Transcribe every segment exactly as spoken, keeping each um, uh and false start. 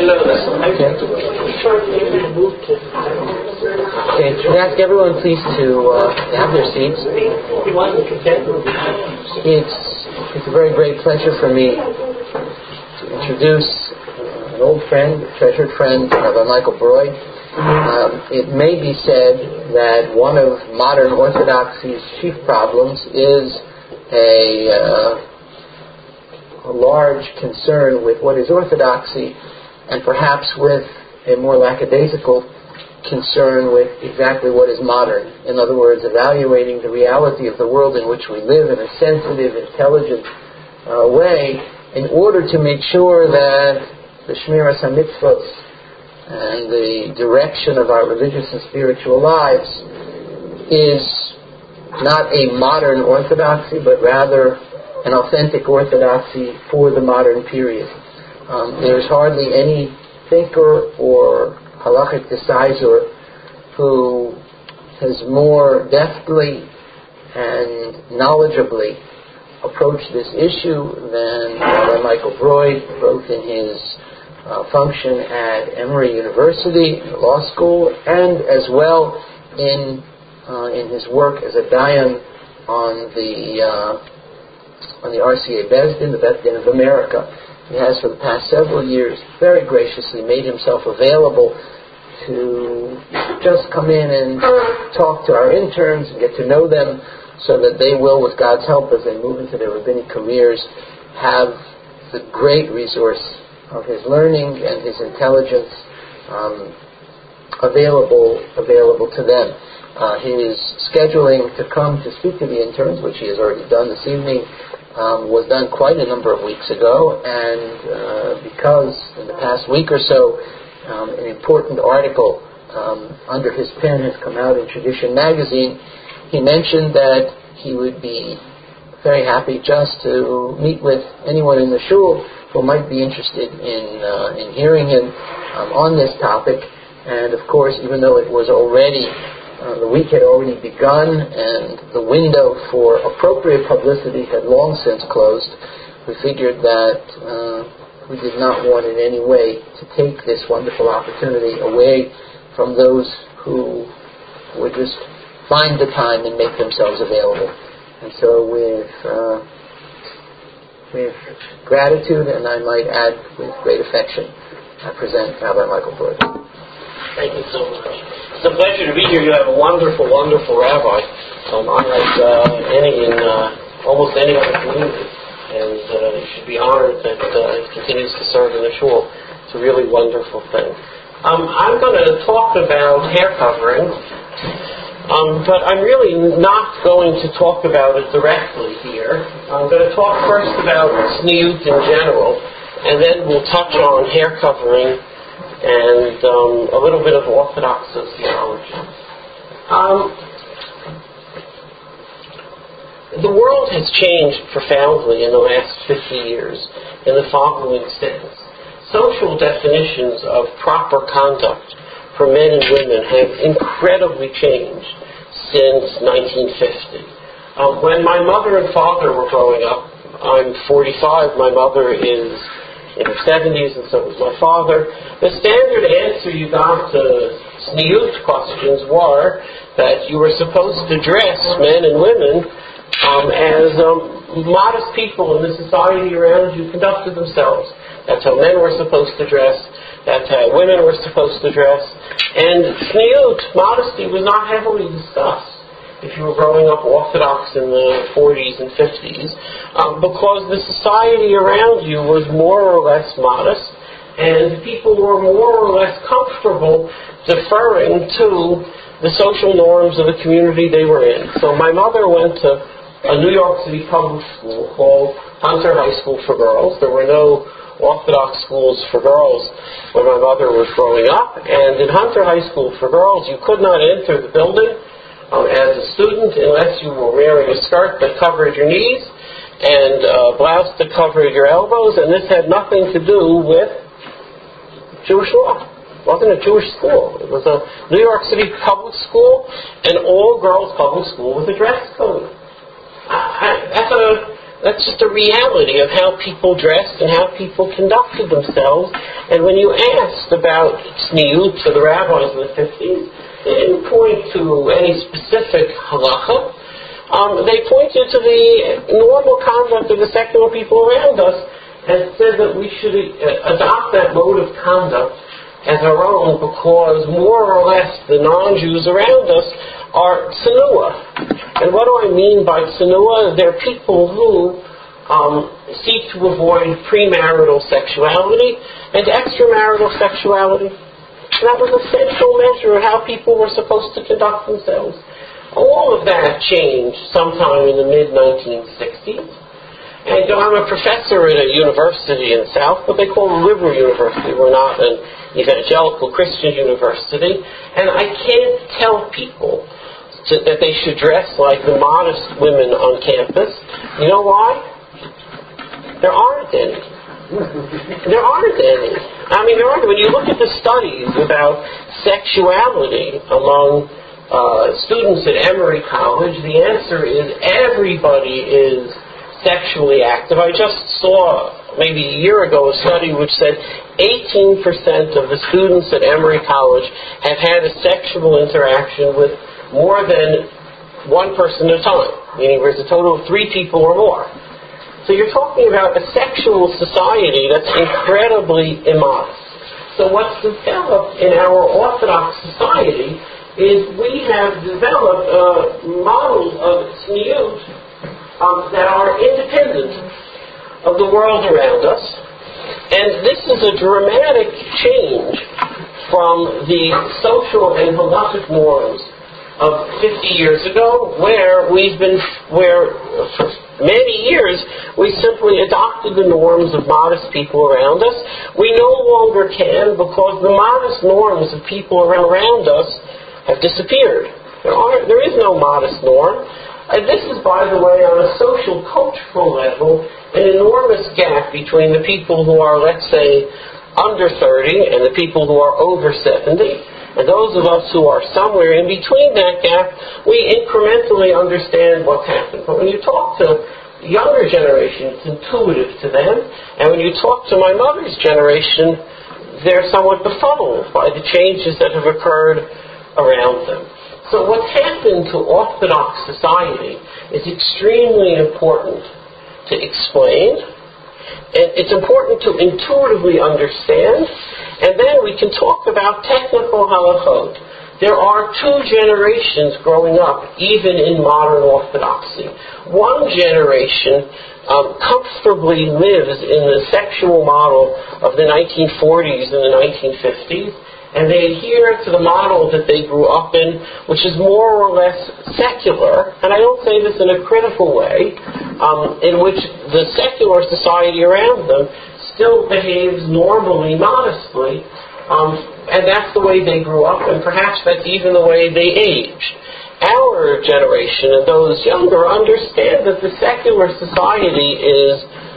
know this. Okay. Okay. Can I ask everyone please to uh, have their seats? It's it's a very great pleasure for me to introduce an old friend, a treasured friend, Rabbi Michael Broid. Um, it may be said that one of modern Orthodoxy's chief problems is a, uh, a large concern with what is Orthodoxy, and perhaps with a more lackadaisical concern with exactly what is modern. In other words, evaluating the reality of the world in which we live in a sensitive, intelligent uh, way in order to make sure that the Shmiras HaMitzvot and the direction of our religious and spiritual lives is not a modern orthodoxy, but rather an authentic orthodoxy for the modern period. Um, there's hardly any thinker or halachic decisor who has more deftly and knowledgeably approached this issue than Rabbi Michael Broid, both in his Uh, function at Emory University Law School, and as well in uh, in his work as a dayan on the uh, on the R C A Beis Din, the Beth Din of America. He has for the past several years very graciously made himself available to just come in and talk to our interns and get to know them, so that they will, with God's help, as they move into their rabbinic careers, have the great resource of his learning and his intelligence um, available available to them. Uh, his scheduling to come to speak to the interns, which he has already done this evening, um, was done quite a number of weeks ago, and uh, because in the past week or so um, an important article um, under his pen has come out in Tradition magazine, he mentioned that he would be very happy just to meet with anyone in the shul who might be interested in uh, in hearing him um, on this topic. And of course, even though it was already, uh, the week had already begun and the window for appropriate publicity had long since closed, we figured that uh, we did not want in any way to take this wonderful opportunity away from those who would just find the time and make themselves available. And so with uh, with gratitude, and I might add with great affection, I present Rabbi Michael Broid. Thank you so much. It's a pleasure to be here. You have a wonderful, wonderful rabbi, um, unlike uh, any in uh, almost any other community, and uh, you should be honored that uh, he continues to serve in the shul. It's a really wonderful thing. Um, I'm going to talk about hair covering. Um, but I'm really not going to talk about it directly here. I'm going to talk first about tzniut in general, and then we'll touch on hair covering and um, a little bit of Orthodox sociology. Um, the world has changed profoundly in the last fifty years in the following sense. Social definitions of proper conduct for men and women have incredibly changed since nineteen fifty. Um, when my mother and father were growing up, I'm forty-five, my mother is in her seventies, and so was my father. The standard answer you got to tzniut questions were that you were supposed to dress men and women um, as um, modest people in the society around you conducted themselves. That's how men were supposed to dress. That's how women were supposed to dress. And tzniut, modesty, was not heavily discussed if you were growing up Orthodox in the forties and fifties, um, because the society around you was more or less modest, and people were more or less comfortable deferring to the social norms of the community they were in. So my mother went to a New York City public school called Hunter High School for Girls. There were no Orthodox schools for girls when my mother was growing up, and in Hunter High School for Girls you could not enter the building um, as a student unless you were wearing a skirt that covered your knees and a blouse that covered your elbows, and this had nothing to do with Jewish law. It wasn't a Jewish school. It was a New York City public school, an all-girls public school with a dress code. I, that's a That's just a reality of how people dressed and how people conducted themselves. And when you asked about tzniut to the rabbis in the fifties, they didn't point to any specific halacha. Um, they pointed to the normal conduct of the secular people around us and said that we should uh, adopt that mode of conduct as our own because more or less the non-Jews around us are tsunua. And what do I mean by tsunua? They're people who um, seek to avoid premarital sexuality and extramarital sexuality. And that was a central measure of how people were supposed to conduct themselves. All of that changed sometime in the mid nineteen sixties. And you know, I'm a professor at a university in the South, what they call a liberal university. We're not an evangelical Christian university. And I can't tell people to, that they should dress like the modest women on campus. You know why? There aren't any. There aren't any. I mean, there aren't. When you look at the studies about sexuality among uh, students at Emory College, the answer is everybody is sexually active. I just saw maybe a year ago a study which said eighteen percent of the students at Emory College have had a sexual interaction with more than one person at a time, meaning there's a total of three people or more. So you're talking about a sexual society that's incredibly immodest. So what's developed in our Orthodox society is we have developed uh, models of tzniut um, that are independent of the world around us. And this is a dramatic change from the social and halachic norms of fifty years ago, where we've been, where for many years we simply adopted the norms of modest people around us. We no longer can because the modest norms of people around us have disappeared. There are, there is no modest norm. And this is, by the way, on a social, cultural level, an enormous gap between the people who are, let's say, under thirty and the people who are over seventy. And those of us who are somewhere in between that gap, we incrementally understand what's happened. But when you talk to the younger generation, it's intuitive to them. And when you talk to my mother's generation, they're somewhat befuddled by the changes that have occurred around them. So what's happened to Orthodox society is extremely important to explain. And it's important to intuitively understand. And then we can talk about technical halachot. There are two generations growing up, even in modern Orthodoxy. One generation um, comfortably lives in the sexual model of the nineteen forties and the nineteen fifties, and they adhere to the model that they grew up in, which is more or less secular, and I don't say this in a critical way, um, in which the secular society around them still behaves normally, modestly, um, and that's the way they grew up, and perhaps that's even the way they aged. Our generation and those younger understand that the secular society is,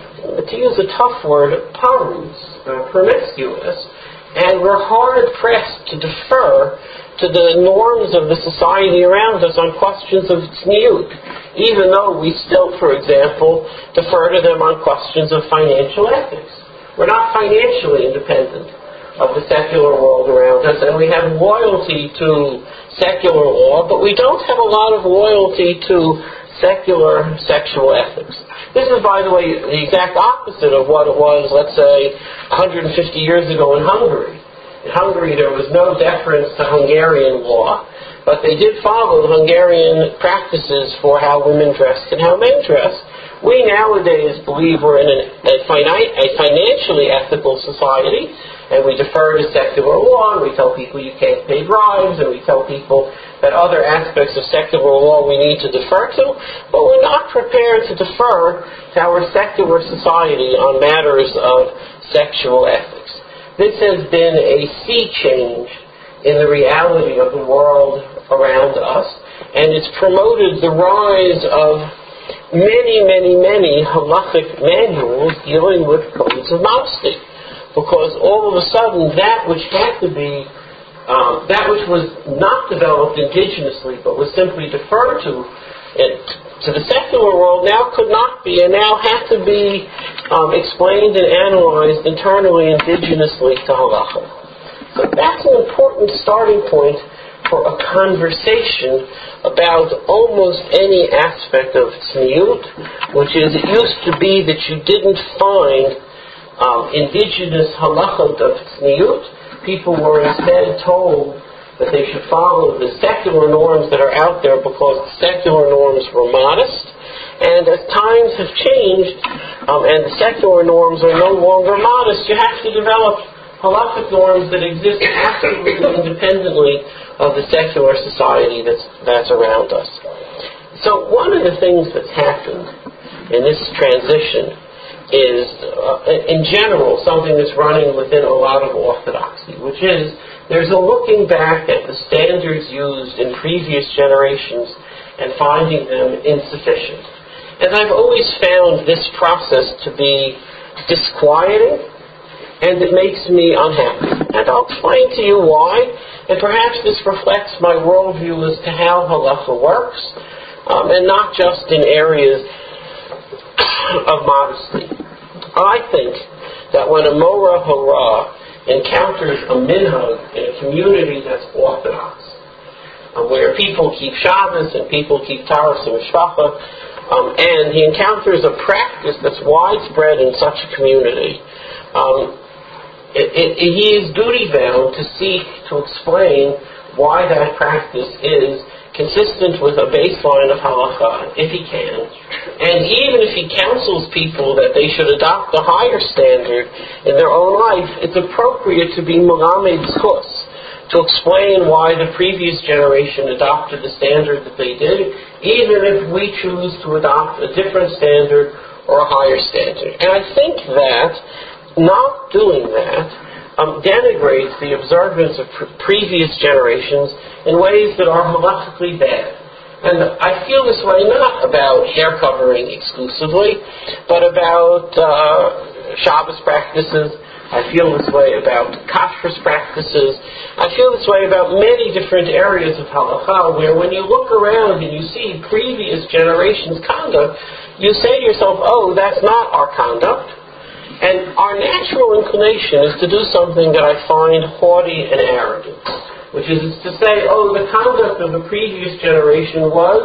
to use a tough word, pums, uh, promiscuous, and we're hard-pressed to defer to the norms of the society around us on questions of tzniut, even though we still, for example, defer to them on questions of financial ethics. We're not financially independent of the secular world around us, and we have loyalty to secular law, but we don't have a lot of loyalty to secular sexual ethics. This is, by the way, the exact opposite of what it was, let's say, one hundred fifty years ago in Hungary. In Hungary, there was no deference to Hungarian law, but they did follow the Hungarian practices for how women dressed and how men dressed. We nowadays believe we're in an, a, fini- a financially ethical society, and we defer to secular law, and we tell people you can't pay bribes, and we tell people that other aspects of secular law we need to defer to, but we're not prepared to defer to our secular society on matters of sexual ethics. This has been a sea change in the reality of the world around us, and it's promoted the rise of many, many, many halachic manuals dealing with codes of modesty. Because all of a sudden, that which had to be, um, that which was not developed indigenously, but was simply deferred to it, to the secular world now could not be, and now had to be um, explained and analyzed internally, indigenously to halacha. So that's an important starting point for a conversation about almost any aspect of tzniut, which is, it used to be that you didn't find um, indigenous halachot of tzniut. People were instead told that they should follow the secular norms that are out there because the secular norms were modest. And as times have changed, um, and the secular norms are no longer modest, you have to develop halachic norms that exist absolutely independently of the secular society that's, that's around us. So one of the things that's happened in this transition is, uh, in general, something that's running within a lot of orthodoxy, which is there's a looking back at the standards used in previous generations and finding them insufficient. And I've always found this process to be disquieting, and it makes me unhappy. And I'll explain to you why, and perhaps this reflects my worldview as to how halacha works, um, and not just in areas of modesty. I think that when a Mora Hora encounters a minhag in a community that's orthodox, uh, where people keep Shabbos and people keep Taras and Mishpacha, um, and he encounters a practice that's widespread in such a community, um, it, it, he is duty-bound to seek to explain why that practice is consistent with a baseline of halacha, if he can. And even if he counsels people that they should adopt a higher standard in their own life, it's appropriate to be melamed zchus, to explain why the previous generation adopted the standard that they did, even if we choose to adopt a different standard or a higher standard. And I think that not doing that um, denigrates the observance of pr- previous generations in ways that are halachically bad. And I feel this way not about hair covering exclusively, but about uh, Shabbos practices. I feel this way about kashrus practices. I feel this way about many different areas of halacha, where when you look around and you see previous generations' conduct, you say to yourself, oh, that's not our conduct. And our natural inclination is to do something that I find haughty and arrogant, which is to say, oh, the conduct of the previous generation was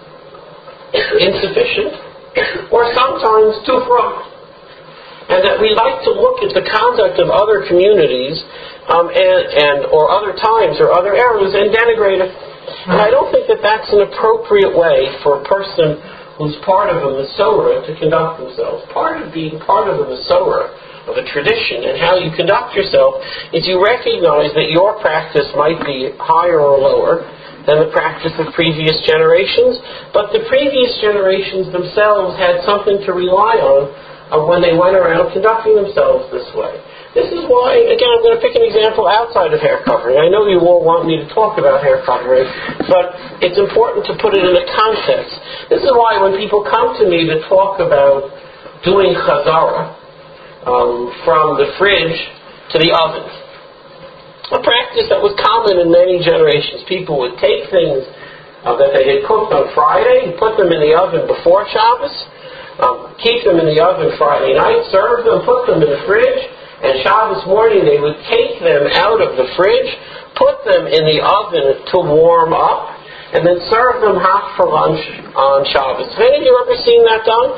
insufficient, or sometimes too fraught. And that we like to look at the conduct of other communities um, and, and or other times or other eras and denigrate it. And I don't think that that's an appropriate way for a person who's part of a Masorah to conduct themselves. Part of being part of a Masorah, of a tradition, and how you conduct yourself is you recognize that your practice might be higher or lower than the practice of previous generations, but the previous generations themselves had something to rely on uh, when they went around conducting themselves this way. This is why, again, I'm going to pick an example outside of hair covering. I know you all want me to talk about hair covering, but it's important to put it in a context. This is why when people come to me to talk about doing chazara um, from the fridge to the oven, a practice that was common in many generations. People would take things uh, that they had cooked on Friday, put them in the oven before Shabbos, um, keep them in the oven Friday night, serve them, put them in the fridge, and Shabbos morning they would take them out of the fridge, put them in the oven to warm up, and then serve them hot for lunch on Shabbos. Have any of you ever seen that done?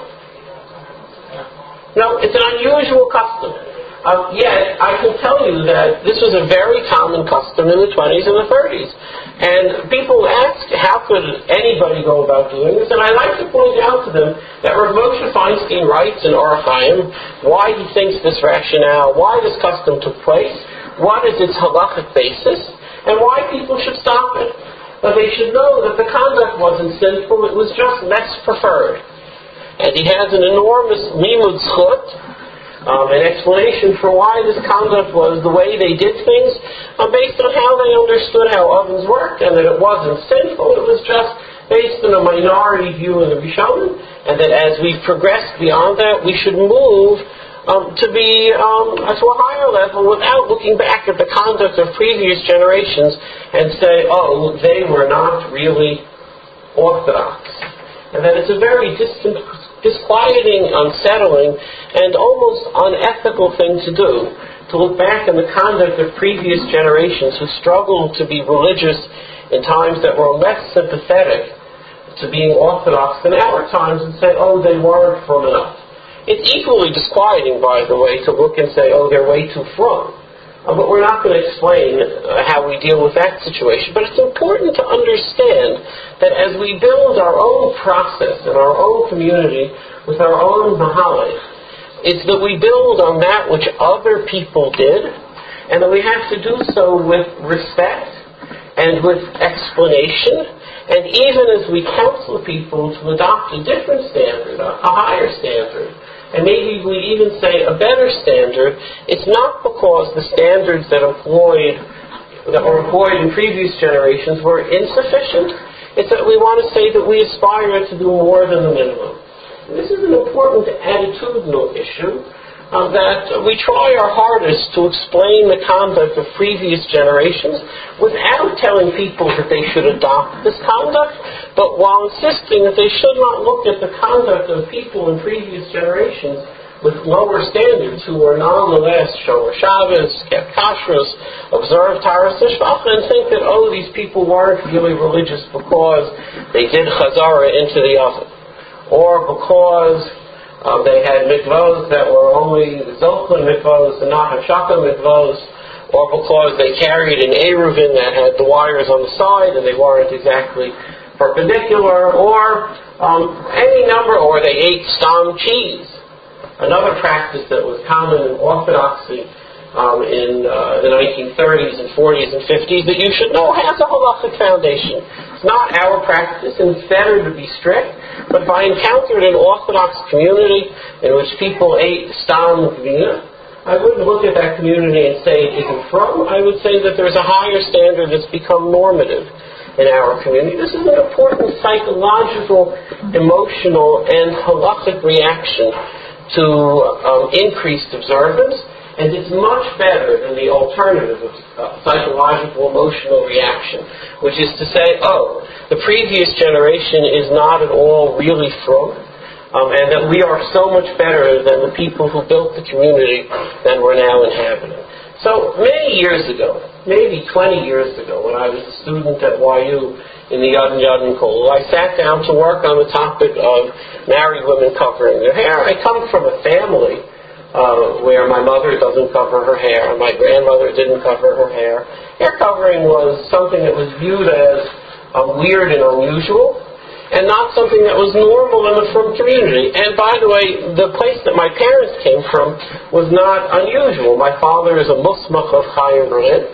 No, it's an unusual custom. Um, yet, I can tell you that this was a very common custom in the twenties and the thirties. And people ask, how could anybody go about doing this? And I like to point out to them that Rav Moshe Feinstein writes in Orach Chaim why he thinks this rationale, why this custom took place, what is its halachic basis, and why people should stop it. But they should know that the conduct wasn't sinful, it was just less preferred. And he has an enormous limud zchut, Um, an explanation for why this conduct was the way they did things, uh, based on how they understood how ovens worked, and that it wasn't sinful, it was just based on a minority view of the Rishonim, and that as we progressed beyond that, we should move um, to be um, to a higher level without looking back at the conduct of previous generations and say, oh, they were not really orthodox. and that it's a very distant, disquieting, unsettling, and almost unethical thing to do, to look back on the conduct of previous generations who struggled to be religious in times that were less sympathetic to being Orthodox than our times and say, oh, they weren't from enough. It's equally disquieting, by the way, to look and say, oh, they're way too from. Uh, but we're not going to explain uh, how we deal with that situation. But it's important to understand that as we build our own process in our own community with our own Mahalach, it's that we build on that which other people did, and that we have to do so with respect and with explanation, and even as we counsel people to adopt a different standard, a, a higher standard, and maybe we even say a better standard, it's not because the standards that employed that were employed in previous generations were insufficient. It's that we want to say that we aspire to do more than the minimum. And this is an important attitudinal issue, uh, that we try our hardest to explain the conduct of previous generations without telling people that they should adopt this conduct, but while insisting that they should not look at the conduct of people in previous generations with lower standards who were nonetheless Shomer Shabbos, kept kashrus, observed Taharas Mishpacha, and think that, oh, these people weren't really religious because they did chazara into the oven, or because um, they had mikvahs that were only Zochlin mikvahs and not Hashaka mikvahs, or because they carried an Eruvin that had the wires on the side and they weren't exactly perpendicular, or um, any number, or they ate stam cheese. Another practice that was common in Orthodoxy um, in uh, the nineteen thirties and forties and fifties that you should know has a halachic foundation. It's not our practice, and it's better to be strict, but if I encountered an Orthodox community in which people ate stam gvina, I wouldn't look at that community and say it isn't from. I would say that there's a higher standard that's become normative in our community. This is an important psychological, emotional, and halachic reaction to um, increased observance, and it's much better than the alternative of uh, psychological, emotional reaction, which is to say, oh, the previous generation is not at all really from, um, and that we are so much better than the people who built the community than we're now inhabiting. So many years ago, maybe twenty years ago, when I was a student at Y U in the Yad Yadin Kol, I sat down to work on the topic of married women covering their hair. I come from a family uh, where my mother doesn't cover her hair, and my grandmother didn't cover her hair. Hair covering was something that was viewed as uh, weird and unusual, and not something that was normal in the frum community. And by the way, the place that my parents came from was not unusual. My father is a musmach of Chaim Berlin.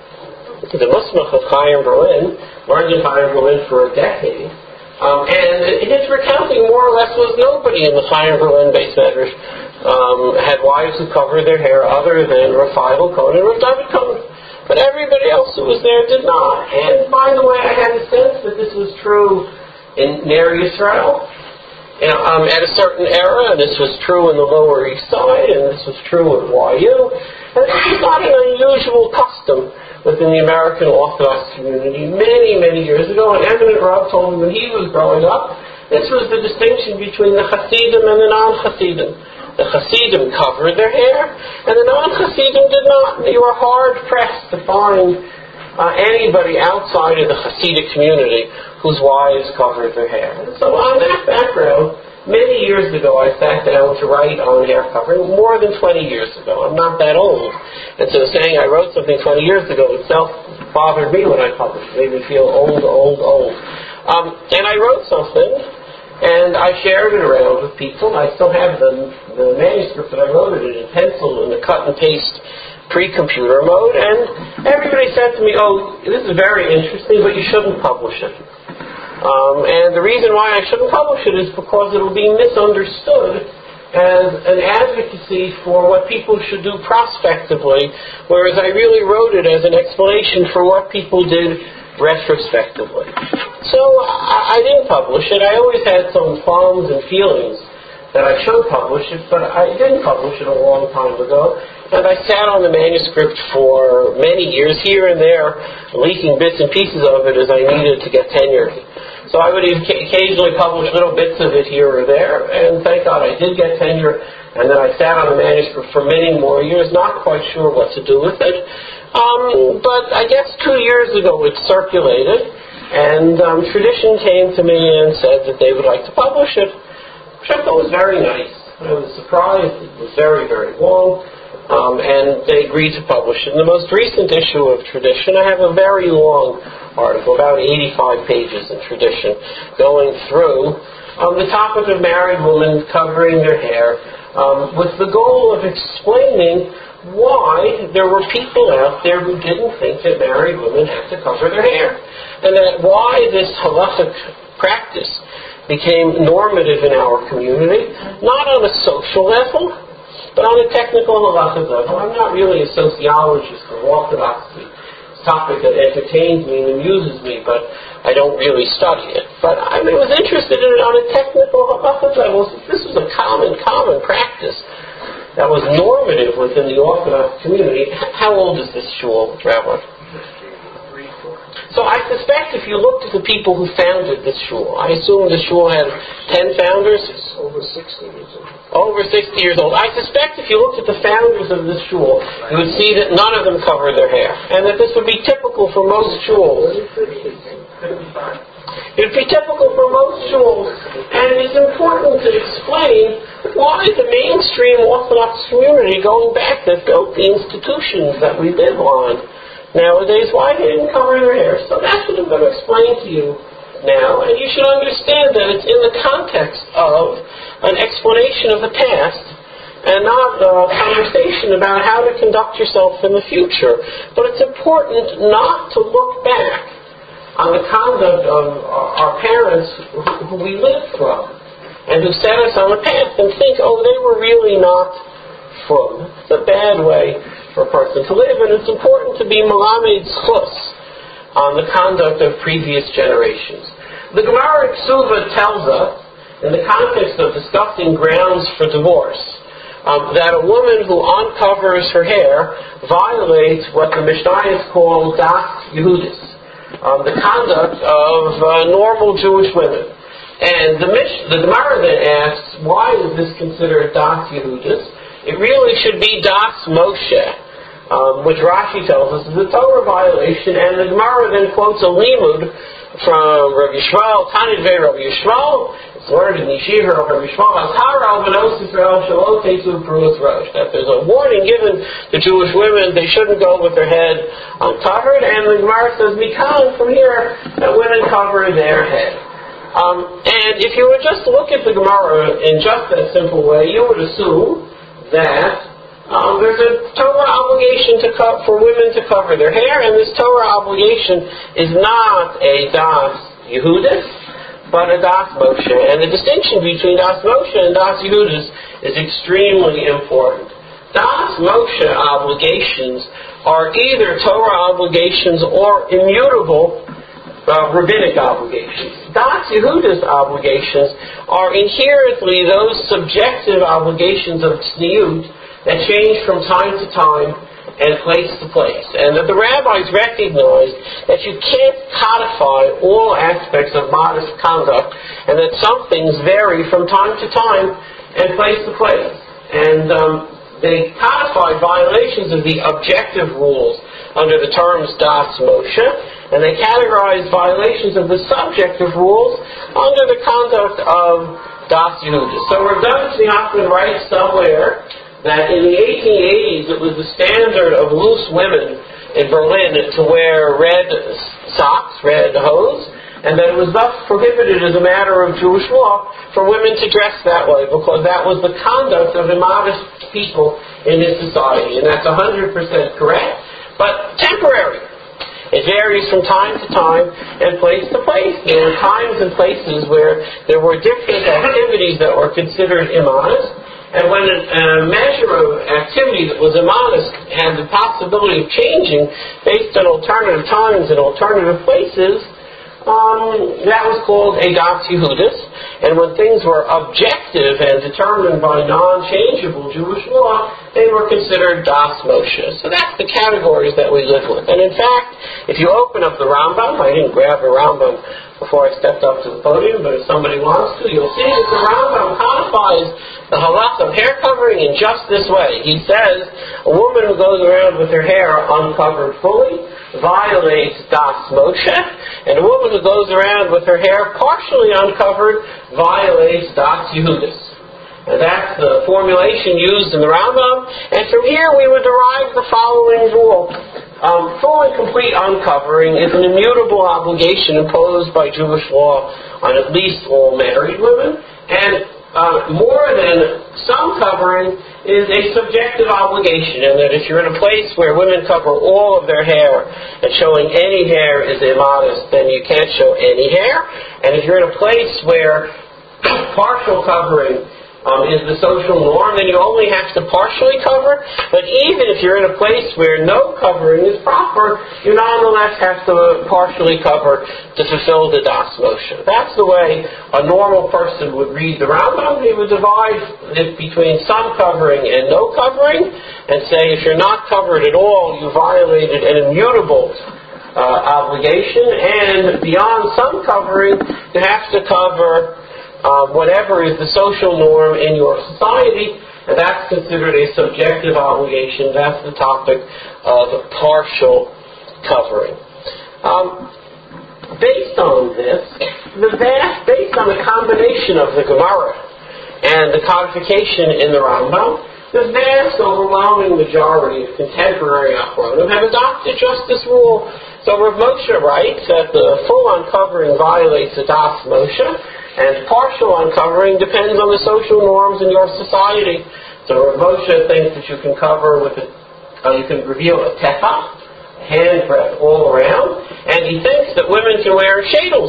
He's a musmach of Chaim Berlin, learned in Chaim Berlin for a decade. Um, and his recounting more or less was nobody in the Chaim Berlin Beis Medrash um, had wives who covered their hair other than Rav Feivel Cohen and Rav David Cohen. But everybody else who was there did not. And by the way, I had a sense that this was true in Ner Yisrael, you know, um, at a certain era, and this was true in the Lower East Side, and this was true at Y U. And this is not an unusual custom within the American Orthodox community many, many years ago. And Eminent Rav told me when he was growing up, this was the distinction between the Hasidim and the non-Hasidim. The Hasidim covered their hair, and the non-Hasidim did not. They were hard-pressed to find Uh, anybody outside of the Hasidic community whose wives covered their hair. And so on that background, many years ago I sat down to write on hair covering, more than twenty years ago. I'm not that old. And so saying I wrote something twenty years ago itself bothered me when I published. It made me feel old, old, old. Um, and I wrote something, and I shared it around with people. I still have the, the manuscript that I wrote it in pencil in the cut and paste pre-computer mode, and everybody said to me, oh, this is very interesting, but you shouldn't publish it. Um, and the reason why I shouldn't publish it is because it will be misunderstood as an advocacy for what people should do prospectively, whereas I really wrote it as an explanation for what people did retrospectively. So I, I didn't publish it. I always had some qualms and feelings that I should publish it, but I didn't publish it a long time ago. And I sat on the manuscript for many years, here and there, leaking bits and pieces of it as I needed to get tenure. So I would occasionally publish little bits of it here or there, and thank God I did get tenure, and then I sat on the manuscript for many more years, not quite sure what to do with it. Um, but I guess two years ago it circulated, and um, Tradition came to me and said that they would like to publish it, which I thought was very nice. I was surprised. It was very, very long. Um, and they agreed to publish it. In the most recent issue of Tradition, I have a very long article, about eighty-five pages in Tradition, going through um, the topic of married women covering their hair, um, with the goal of explaining why there were people out there who didn't think that married women had to cover their hair, and that why this halachic practice became normative in our community, not on a social level, but on a technical halachic level. I'm not really a sociologist of orthodoxy. It's a topic that entertains me and amuses me, but I don't really study it. But I was interested in it on a technical halachic level. This was a common, common practice that was normative within the Orthodox community. How old is this shul, Rabbi? So I suspect if you looked at the people who founded this shul, I assume the shul had ten founders? Over sixty years old. Over sixty years old. I suspect if you looked at the founders of this shul, you would see that none of them covered their hair, and that this would be typical for most shuls. It would be typical for most shuls, and it's important to explain why the mainstream Orthodox community, going back, that built the institutions that we live on nowadays, why they didn't cover their hair. So that's what I'm going to explain to you now, and you should understand that it's in the context of an explanation of the past and not a conversation about how to conduct yourself in the future. But it's important not to look back on the conduct of our parents who we lived from and who set us on the path and think, oh, they were really not from. It's a bad way for a person to live, and it's important to be malamed zchus on the conduct of previous generations. The Gemara Ksuva tells us, in the context of discussing grounds for divorce, um, that a woman who uncovers her hair violates what the Mishnayos call das Yehudis, um, the conduct of uh, normal Jewish women. And the, Mish- the Gemara then asks, why is this considered das Yehudis? It really should be das Moshe, um, which Rashi tells us is a Torah violation, and the Gemara then quotes a limud from Rabbi Yishmael, Tanit Vei Rabbi Yishmael. It's learned in Yeshiva of Rabbi Yishmael, Al-Tara al-Benos Yisrael Shalom Tesu Pruas Rosh, that there's a warning given to Jewish women, they shouldn't go with their head uncovered, and the Gemara says, Mikan, from here, that women cover their head. Um, and if you would just look at the Gemara in just that simple way, you would assume that um, there's a Torah obligation to co- for women to cover their hair, and this Torah obligation is not a das Yehudis, but a das Moshe. And the distinction between das Moshe and das Yehudis is extremely important. Das Moshe obligations are either Torah obligations or immutable uh, rabbinic obligations. Das Yehudis obligations are inherently those subjective obligations of tzniut that change from time to time and place to place. And that the rabbis recognize that you can't codify all aspects of modest conduct, and that some things vary from time to time and place to place. And um, they codified violations of the objective rules under the terms das Moshe, and they categorized violations of the subjective rules under the conduct of das Yehudis. So Rav David Tzvi writes somewhere that in the eighteen eighties it was the standard of loose women in Berlin to wear red socks, red hose, and that it was thus prohibited as a matter of Jewish law for women to dress that way, because that was the conduct of immodest people in his society. And that's one hundred percent correct, but temporary. It varies from time to time and place to place. There were times and places where there were different activities that were considered immodest, and when a, a measure of activity that was immodest had the possibility of changing based on alternative times and alternative places, Um, that was called a Das Yehudis, and when things were objective and determined by non-changeable Jewish law, they were considered Das Moshe. So that's the categories that we live with. And in fact, if you open up the Rambam, I didn't grab the Rambam before I stepped up to the podium, but if somebody wants to, you'll see that the Rambam codifies the halakha of hair covering in just this way. He says, a woman who goes around with her hair uncovered fully violates Das Moshe, and a woman who goes around with her hair partially uncovered violates Das Yehudis. And that's the formulation used in the Rambam, and from here we would derive the following rule. Um, full and complete uncovering is an immutable obligation imposed by Jewish law on at least all married women, and Uh, more than some covering is a subjective obligation, and that if you're in a place where women cover all of their hair and showing any hair is immodest, then you can't show any hair. And if you're in a place where partial covering um, is the social norm, then you only have to partially cover. But even if you're in a place where no covering is proper, you nonetheless have to partially cover to fulfill the Das Moshe. That's the way a normal person would read the Rambam. He would divide it between some covering and no covering, and say if you're not covered at all, you violated an immutable uh, obligation, and beyond some covering, you have to cover Uh, whatever is the social norm in your society, and that's considered a subjective obligation. That's the topic of partial covering. Um, based on this, the vast, based on the combination of the Gemara and the codification in the Rambam, the vast overwhelming majority of contemporary Achronim have adopted just this rule. So Rav Moshe writes that the full uncovering violates the Das Moshe, and partial uncovering depends on the social norms in your society. So Rav Moshe thinks that you can cover with a, uh, you can reveal a tefah, hand breadth all around, and he thinks that women can wear shadels.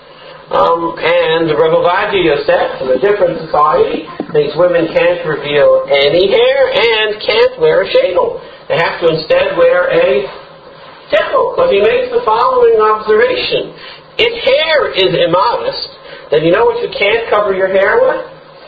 Um, and Rav Ovadia Yosef, in a different society, thinks women can't reveal any hair and can't wear a shadel. They have to instead wear a tefah, because he makes the following observation. If hair is immodest, then you know what you can't cover your hair with?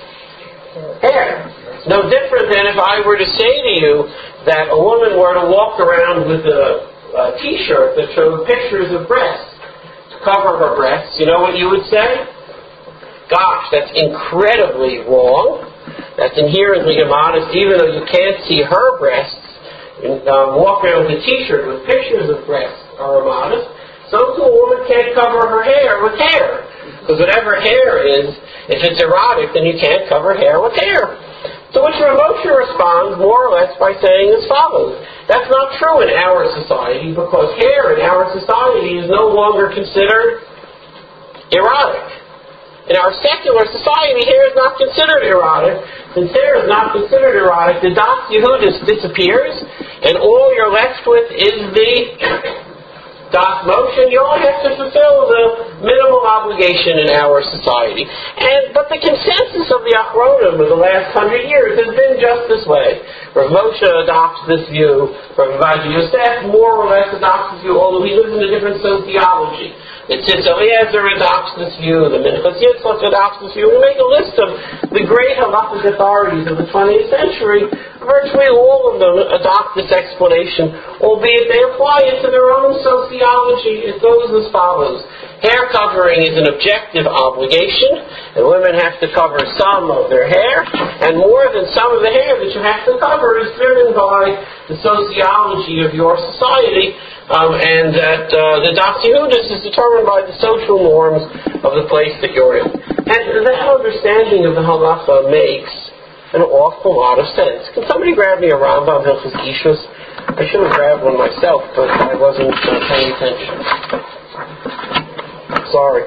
Hair. It's no different than if I were to say to you that a woman were to walk around with a, a T-shirt that showed pictures of breasts to cover her breasts. You know what you would say? Gosh, that's incredibly wrong. That's inherently immodest, even though you can't see her breasts. And, um, walk around with a T-shirt with pictures of breasts are immodest. So too, a woman can't cover her hair with hair. Because whatever hair is, if it's erotic, then you can't cover hair with hair. To which Rav Moshe responds more or less by saying as follows. That's not true in our society, because hair in our society is no longer considered erotic. In our secular society, hair is not considered erotic. Since hair is not considered erotic, the Das Yehudis disappears, and all you're left with is the Das Moshe. You only have to fulfill the minimal obligation in our society. And but the consensus of the Achronim of the last hundred years has been just this way. Rav Moshe adopts this view. Rav Ovadia Yosef more or less adopts this view, although he lives in a different sociology. The Tzitz Eliezer adopts this view. The Minchas Yitzchak adopts this view. We make a list of the great halakhic authorities of the twentieth century. Virtually all of them adopt this explanation, albeit they apply it to their own sociology. It goes as follows. Hair covering is an objective obligation, and women have to cover some of their hair, and more than some of the hair that you have to cover is driven by the sociology of your society, um, and that uh, the Das Yehudis is determined by the social norms of the place that you're in. And that understanding of the halacha makes an awful lot of sense. Can somebody grab me a Rambam Hilchos Ishus? I should have grabbed one myself, but I wasn't uh, paying attention. Sorry.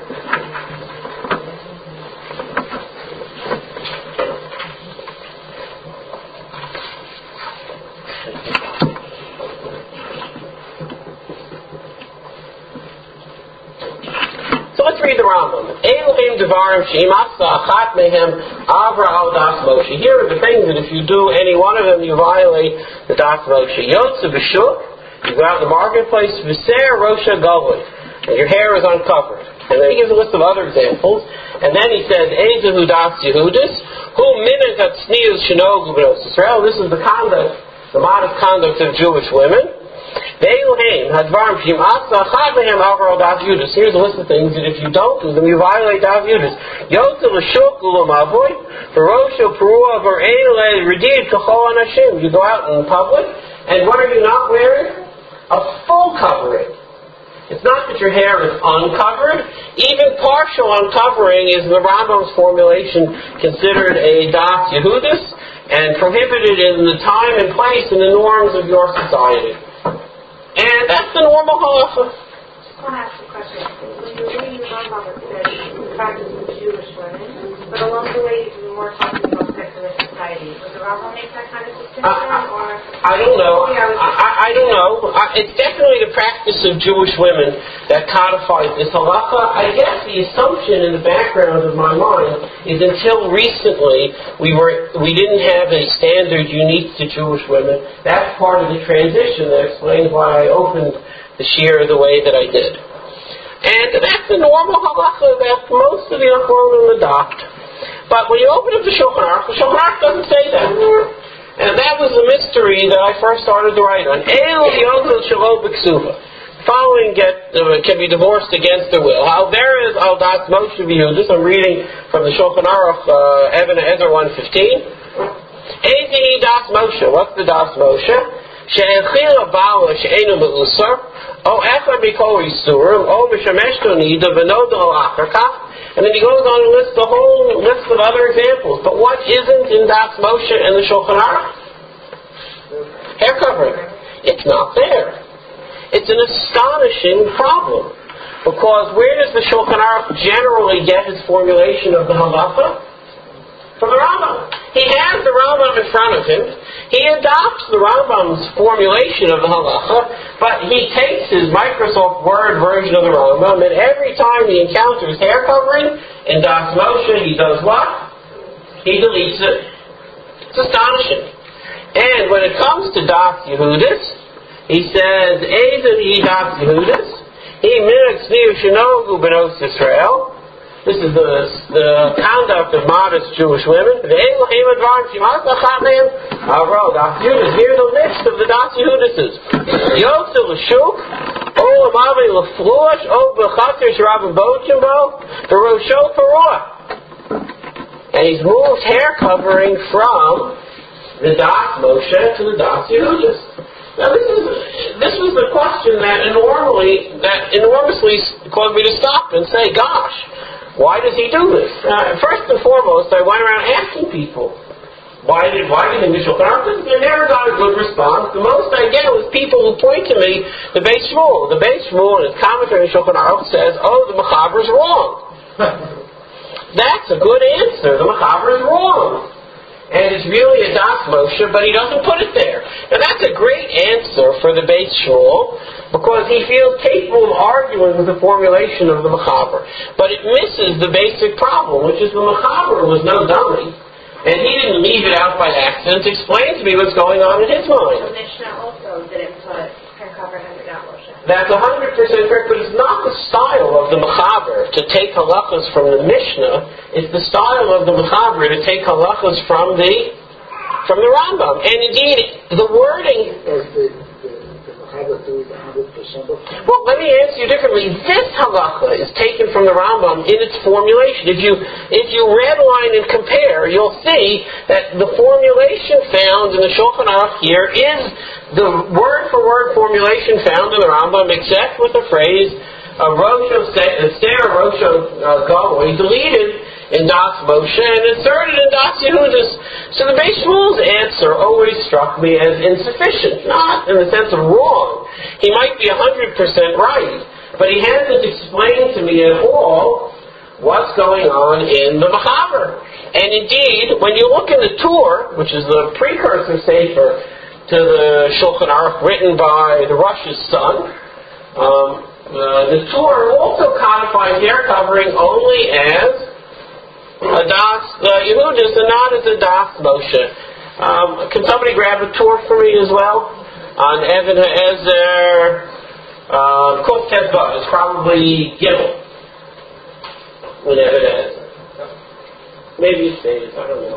So let's read the Rambam. Elohim devarim she'imasa achat mehem avra al Das Moshe. Here are the things that if you do any one of them, you violate the Das Moshe. Yotze b'shuk, you go out in the marketplace, v'ser rosha gavui. and your hair is uncovered. And then he gives a list of other examples. And then he says, Ezehu das Yehudis, hu minet atznius shenogu b'nos Yisrael. This is the conduct, the modest conduct of Jewish women. Here's a list of things that if you don't do them, you violate das Yehudis. You go out in public, and what are you not wearing? A full covering. It's not that your hair is uncovered. Even partial uncovering is, the Rambam's formulation, considered a das Yehudis and prohibited in the time and place and the norms of your society. And that's the normal halacha. I just want to ask a question. When you're reading the Rambam, it says the practice of Jewish women, but along the way you were more talking about secular society. Would the Rambam make that kind of distinction? I, or I don't know. I, I, I don't know. I, it's definitely the practice of Jewish women that codifies this halacha. I guess the assumption in the background of my mind is until recently we were we didn't have a standard unique to Jewish women. That's part of the transition that explains why I opened the shiur the way that I did. And that's the normal halacha that most of the Achronim adopt. But when you open up the Shulchan Aruch, the Shulchan Aruch doesn't say that. And that was the mystery that I first started to write on. El yonzel shelo b'ksuva. Following get, uh, can be divorced against their will. How there is al das Moshe v'Yehudis. I'm reading from the Shulchan Aruch, uh, Even HaEzer one fifteen. Ezehi das Moshe. What's the das Moshe? She'enchila bala she'enu me'usar, o echad mikol yisurim, o mishameshto nida v'noda o acharkach. And then he goes on to list the whole list of other examples. But what isn't in Das Moshe and the Shulchan Aruch? Hair covering. It's not there. It's an astonishing problem. Because where does the Shulchan Aruch generally get his formulation of the halacha? From the Rambam. He has the Rambam in front of him. He adopts the Rambam's formulation of the halacha, but he takes his Microsoft Word version of the Rambam, and every time he encounters hair covering in Das Moshe, he does what? He deletes it. It's astonishing. And when it comes to Das Yehudis, he says, Ezen hi Das Yehudis, hi minat tznius shenogu b'nos Yisrael. This is the, the conduct of modest Jewish women. Here's the list of the Das Yehudises. Yotzel l'shuk, olam avi l'fluash, o b'chater sh'rabim bojimbo, v'rosho parua. And he's moved hair covering from the Das Moshe to the Das Yehudis. Now this is this was the question that enormously that enormously caused me to stop and say, gosh, why does he do this? Uh, first and foremost, I went around asking people, why did why did he Shulchan Aruch? I never got a good response. The most I get was people who point to me, the Beis Shmuel. The Beis Shmuel in his commentary on Shulchan Aruch says, oh, the Mechaber is wrong. That's a good answer. The Mechaber is wrong. And it's really a Das Moshe, but he doesn't put it there. Now that's a great answer for the Beis Shmuel, because he feels capable of arguing with the formulation of the Mechaber. But it misses the basic problem, which is the Mechaber was no dummy, and he didn't leave it out by accident to explain to me what's going on in his mind. The Mishnah also didn't put hair covering under Das Moshe. That's one hundred percent correct, but it's not the style of the Mechaber to take halachas from the Mishnah. It's the style of the Mechaber to take halachas from the from the Rambam. And indeed, the wording... Does the, the, the Mechaber do it one hundred percent of the time? Well, let me answer you differently. This halacha is taken from the Rambam in its formulation. If you if you redline and compare, you'll see that the formulation found in the Shulchan Aruch here is the word-for-word formulation found in the Rambam, except with the phrase Rosho Seder Rosho Gavoy, deleted in Das Moshe and inserted in Das Yehudis. So the Beis Shmuel's answer always struck me as insufficient, not in the sense of wrong. He might be one hundred percent right, but he hasn't explained to me at all what's going on in the Mechaber. And indeed, when you look in the Tur, which is the precursor sefer to the Shulchan Aruch written by the Rosh's son, um, uh, the Tur also codifies hair covering only as a Das uh, Yehudis and not as a Das Moshe. Um, can somebody grab a Tur for me as well? On Even HaEzer Uh, Kuf Tezba is probably Gimel. We never answer. Maybe it's David, I don't know.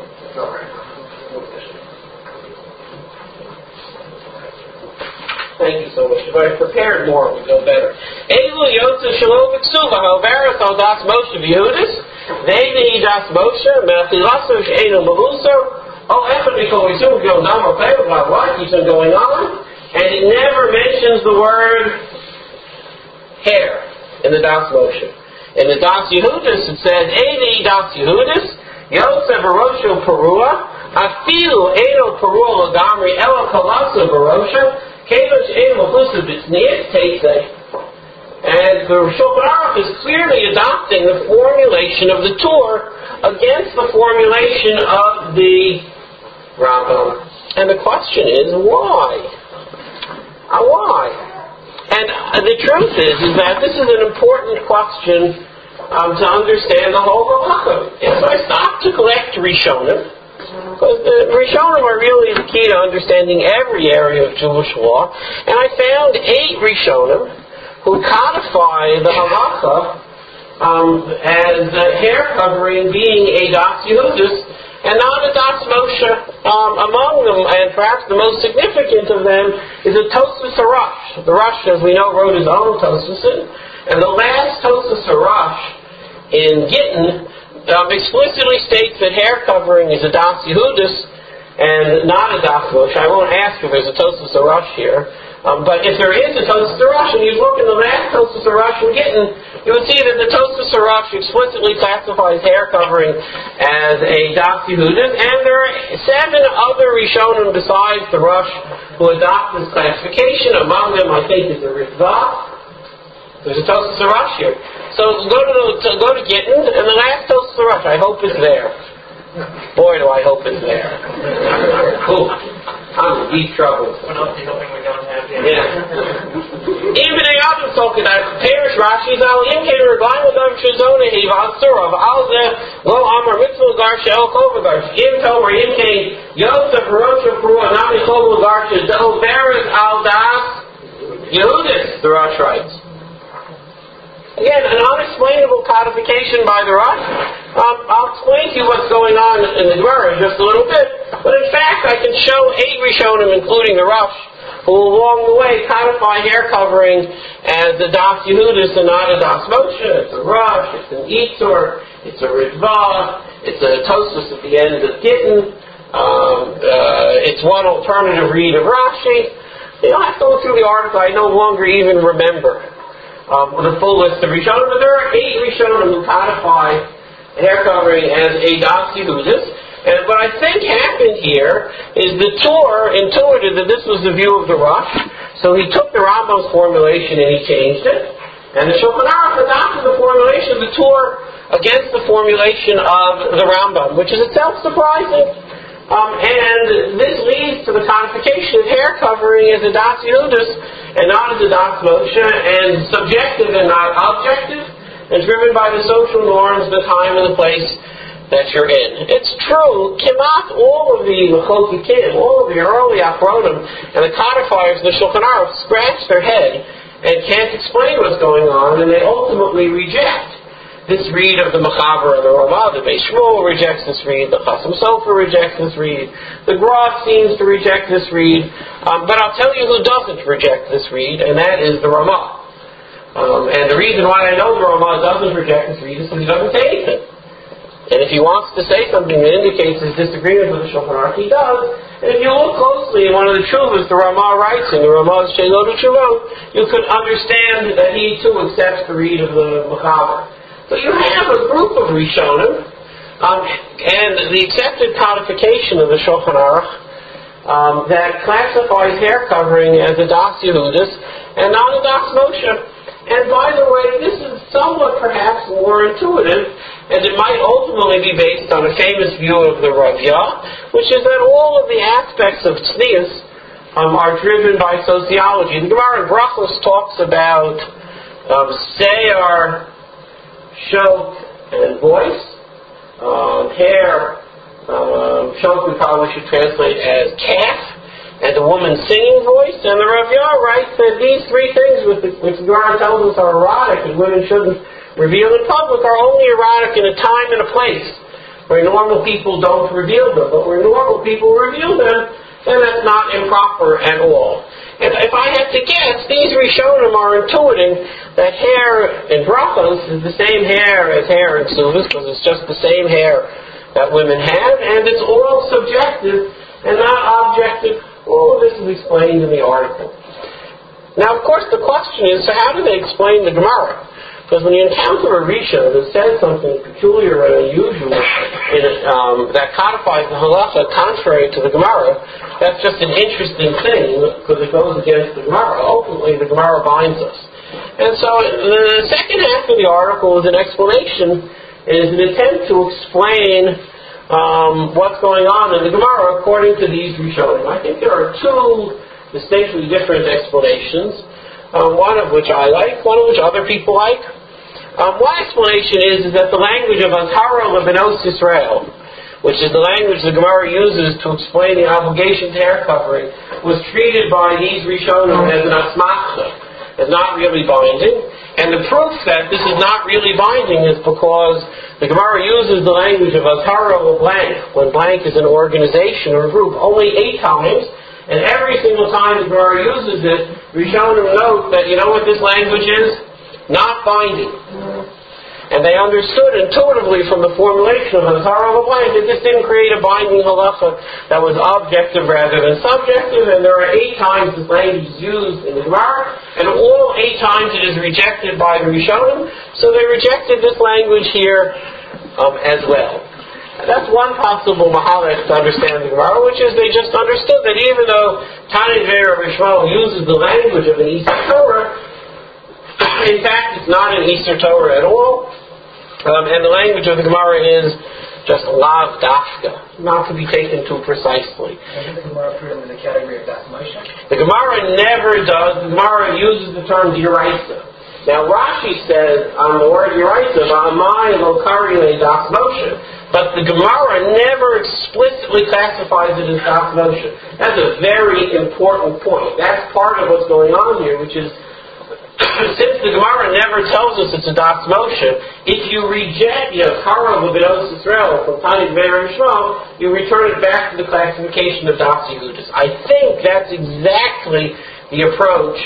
Thank you so much. If I prepared more, it would go better. Elu Yotze Shalom B'Ksuva Hoveres Al Das Moshe V'Yehudis Ve'Ni Das Moshe Me'Achilaso She'enu Mehuso Oh, Echad Mikol Yisum Gil Dam Opeh Blah Blah keeps on going on, and it never mentions the word hair in the Das Moshe. In the Das Yehudis it says Eini Das Yehudis Yosef Barosha Perua Afilu Eno Perua Lagamri Elo Kalasa Barosha Kedosh Eno Machusa B'Tznias Teisei. And the Shulchan Aruch is clearly adopting the formulation of the Torah against the formulation of the Rambam. And the question is, why? Uh, why? And uh, the truth is, is that this is an important question um, to understand the whole halacha. And so I stopped to collect Rishonim, because the Rishonim are really the key to understanding every area of Jewish law. And I found eight Rishonim who codify the halacha um, as uh, hair covering being a Das Yehudis and not a Das Moshe. Um, among them, and perhaps the most significant of them, is a Tosfos HaRosh. The Rosh, as we know, wrote his own Tosfosim, and the last Tosfos HaRosh in Gittin um, explicitly states that hair covering is a Das Yehudis and not a Das Moshe. I won't ask if there's a Tosfos HaRosh here. Um, but if there is a Tosfos HaRosh, and you look in the last Tosfos HaRosh in Gittin, you would see that the Tosfos HaRosh explicitly classifies hair covering as a Das Yehudis, and there are seven other Rishonim besides the Rosh who adopt this classification. Among them, I think, is the Ritzvah. There's a Tosfos HaRosh here. So go to, the, to go to Gittin, and the last Tosfos HaRosh, I hope it's there. Boy, do I hope it's there. Cool. I'm in deep trouble. What else are you hoping we don't have yet? Yeah. Even a other talk about Perish Rashi, Zal Imkin Reglaim of Shazona Hiva Surah, Alze, Lo Amar Mitzvah Garsha El Kovagarsh, Im Tomer Imkin, Yosef Rosh Frua, Nami Kovagarsh, Del Beres Al Das Yehudis, the Rosh writes. Again, an unexplainable codification by the Rosh. Um, I'll explain to you what's going on in the Gemara in just a little bit. But in fact, I can show eight Rishonim, including the Rosh, who along the way codify hair covering as a Das Yehudis and not a Das Moshe. It's a Rosh, it's an Itzur, it's a Ritzvah, it's a Tosfos at the end of Gittin, um, uh, it's one alternative read of Rashi. You know, I have to look through the article, I no longer even remember Um, the full list of Rishonim, but there are eight Rishonim who codify hair covering as a Das Yehudis. And what I think happened here is the Torah intuited that this was the view of the Rosh, so he took the Rambam's formulation and he changed it. And the Shulchan Aruch adopted the formulation of the Torah against the formulation of the Rambam, which is itself surprising. Um, and this leads to the codification of hair covering as a Das Yehudis and not as a Das Moshe, and subjective and not objective, and driven by the social norms, the time and the place that you're in. It's true, Kimat, all of the Mechokikim, all of the early Achronim, and the codifiers of the Shulchan Aruch scratch their head and can't explain what's going on, and they ultimately reject this read of the Mechaber and the Ramah. The Beis Shmuel rejects this read. The Chasam Sofer rejects this read. The Gra seems to reject this read. Um, but I'll tell you who doesn't reject this read, and that is the Ramah. Um, and the reason why I know the Ramah doesn't reject this read is because he doesn't say anything. And if he wants to say something that indicates his disagreement with the Shulchan Aruch, he does. And if you look closely in one of the Tshuvos the Ramah writes in the Ramah's Sheilot Tshuvot, you can understand that he too accepts the read of the Mechaber. So you have a group of Rishonim, um, and the accepted codification of the Shulchan Aruch um, that classifies hair covering as a Das Yehudis and not a Das Moshe. And by the way, this is somewhat perhaps more intuitive, and it might ultimately be based on a famous view of the Ravya, which is that all of the aspects of Tznius um, are driven by sociology. The Gemara in Brachos talks about um, Seyar, Shok, and voice. Um, hair, um, Shok we probably should translate as calf, and the woman's singing voice. And the Rav Yah writes that these three things, which the, which the Gemara tells us are erotic and women shouldn't reveal in public, are only erotic in a time and a place where normal people don't reveal them. But where normal people reveal them, then that's not improper at all. And if I had to guess, these Rishonim are intuiting that hair in brachos is the same hair as hair in Suvas, because it's just the same hair that women have, and it's all subjective and not objective. All of this is explained in the article. Now, of course, the question is, so how do they explain the Gemara? Because when you encounter a Rishon that says something peculiar and unusual in it, um, that codifies the halacha contrary to the Gemara, that's just an interesting thing because it goes against the Gemara. Ultimately, the Gemara binds us. And so the second half of the article is an explanation, is an attempt to explain um, what's going on in the Gemara according to these Rishonim. I think there are two distinctly different explanations. Um, one of which I like, one of which other people like. Um, one explanation is, is that the language of Azhara Lebenos Yisrael, which is the language the Gemara uses to explain the obligation to hair covering, was treated by these Rishonim as an asmachta, as not really binding. And the proof that this is not really binding is because the Gemara uses the language of Azhara Leblank, when blank is an organization or a group, only eight times. And every single time the Gemara uses it, Rishonim note that, you know what this language is? Not binding. And they understood intuitively from the formulation of Azhara Leblank that this didn't create a binding halacha that was objective rather than subjective, and there are eight times this language is used in the Gemara, and all eight times it is rejected by the Rishonim, so they rejected this language here um, as well. That's one possible mahalek to understand the Gemara, which is they just understood that even though Tani Dvei Rabbi Shmuel uses the language of an Easter Torah, in fact it's not an Easter Torah at all, um, and the language of the Gemara is just lav dafka, not to be taken too precisely. Doesn't the Gemara put them in the category of Das Moshe? The Gemara never does. The Gemara uses the term diraisa. Now Rashi says on the word diraisa, v'amai lo kari le Das Moshe. But the Gemara never explicitly classifies it as Das Moshe. That's a very important point. That's part of what's going on here, which is, since the Gemara never tells us it's a Das Moshe, if you reject Yazhara Lebenos Yisrael from Tani Dvei Rabbi Shmuel, you return it back to the classification of Das Yehudis. I think that's exactly the approach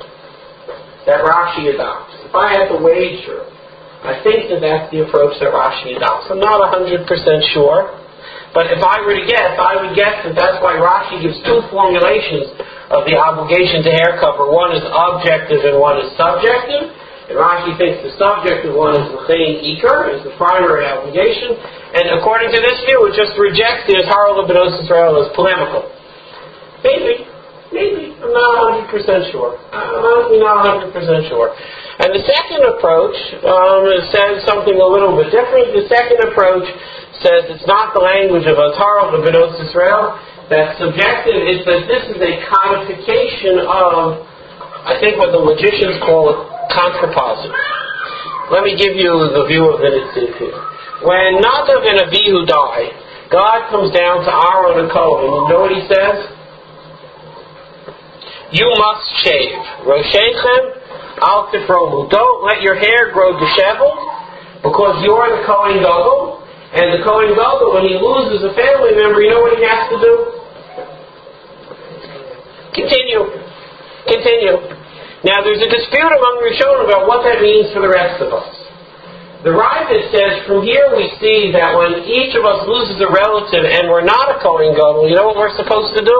that Rashi adopts. If I had to wager, I think that that's the approach that Rashi adopts. I'm not one hundred percent sure, but if I were to guess, I would guess that that's why Rashi gives two formulations of the obligation to hair cover. One is objective and one is subjective. And Rashi thinks the subjective one is l'chein ikar, is the primary obligation. And according to this view, it just rejects the Azhara Lebenos Yisrael as polemical. Maybe. Maybe. I'm not one hundred percent sure. I'm honestly not one hundred percent sure. And the second approach um, says something a little bit different. The second approach says it's not the language of Azhara Lebenos Yisrael that's subjective. It's that this is a codification of, I think, what the logicians call a contrapositive. Let me give you the view of the Nitziv here. When Nadav and Avihu die, God comes down to Aaron and Cohen, and you know what he says? You must shave. Roshechem al tifromu. Don't let your hair grow disheveled, because you're the Kohen Gadol, and the Kohen Gadol, when he loses a family member, you know what he has to do? Continue. Continue. Now, there's a dispute among Rishonim about what that means for the rest of us. The Ravid says, from here we see that when each of us loses a relative and we're not a Kohen Gadol, you know what we're supposed to do?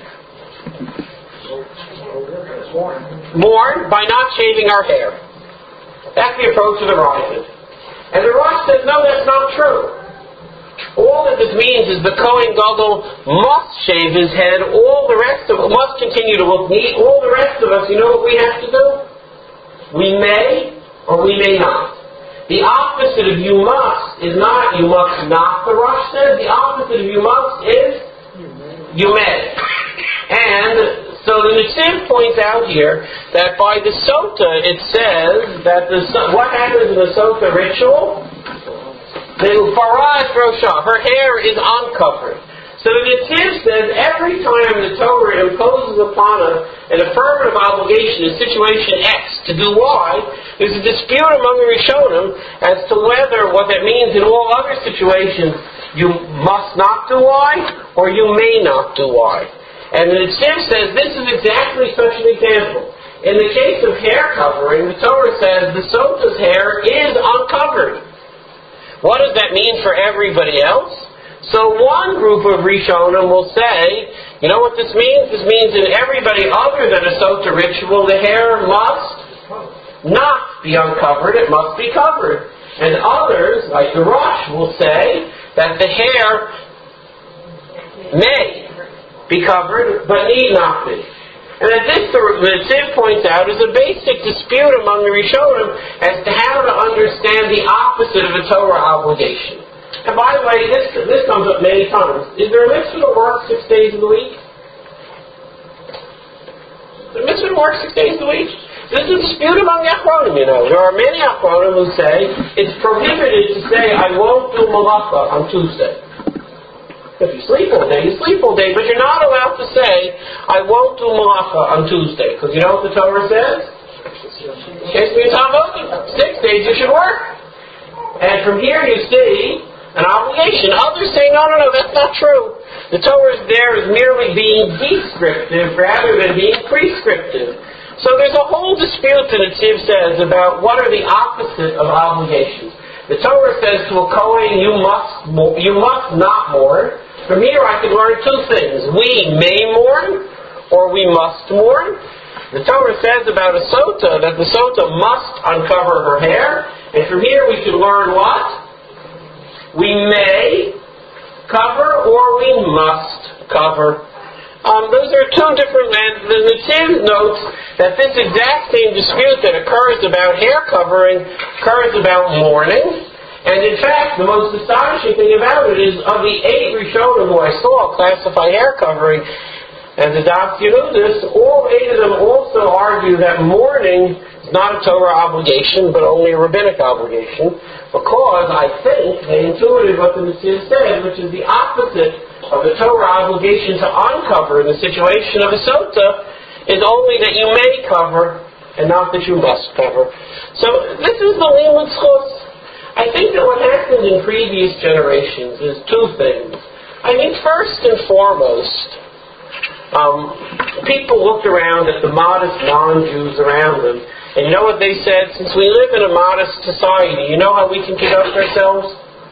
Mourn by not shaving our hair. That's the approach of the Ravid. And the Rosh says, no, that's not true. All that this means is the Kohen Gadol must shave his head. All the rest of us must continue to look neat. All the rest of us, you know what we have to do? We may or we may not. The opposite of you must is not you must not, the Rosh says. The opposite of you must is you may. And so the Nitziv points out here that by the Sota it says that the what happens in the Sota ritual? The Faraz Roshah, her hair is uncovered. So the Nitziv says every time the Torah imposes upon us an affirmative obligation in situation X to do Y, there's a dispute among the Rishonim as to whether what that means in all other situations you must not do Y or you may not do Y. And the Tzim says this is exactly such an example. In the case of hair covering, the Torah says the sota's hair is uncovered. What does that mean for everybody else? So one group of Rishonim will say, you know what this means? This means in everybody other than a sota ritual, the hair must not be uncovered, it must be covered. And others, like the Rosh, will say that the hair may be covered, but need not be. And that this, the Tzim points out, is a basic dispute among the Rishonim as to how to understand the opposite of a Torah obligation. And by the way, this this comes up many times. Is there a mitzvah to work six days of the week? Is there a mitzvah to work six days of the week? This is a dispute among the Achronim, you know. There are many Achronim who say it's prohibited to say, I won't do malacha on Tuesday. If you sleep all day, you sleep all day, but you're not allowed to say, I won't do malacha on Tuesday. Because you know what the Torah says? Six days you should work. And from here you see an obligation. Others say, no, no, no, that's not true. The Torah there is merely being descriptive rather than being prescriptive. So there's a whole dispute that the Tzim says about what are the opposite of obligations. The Torah says to a Kohen, you must, you must not mourn. From here I could learn two things. We may mourn, or we must mourn. The Torah says about a sota that the sota must uncover her hair. And from here we could learn what? We may cover, or we must cover. Um, those are two different lands. The Tzim notes that this exact same dispute that occurs about hair covering occurs about mourning. And in fact, the most astonishing thing about it is of the eight Rishonim who I saw classify hair covering as a Das Yehudis, all eight of them also argue that mourning is not a Torah obligation, but only a rabbinic obligation, because I think they intuited what the Tzim said, which is the opposite of the Torah obligation to uncover in the situation of a sota is only that you may cover and not that you must cover. So this is the limud schus. I think that what happened in previous generations is two things. I think first and foremost, um, people looked around at the modest non-Jews around them, and you know what they said? Since we live in a modest society, you know how we can conduct ourselves?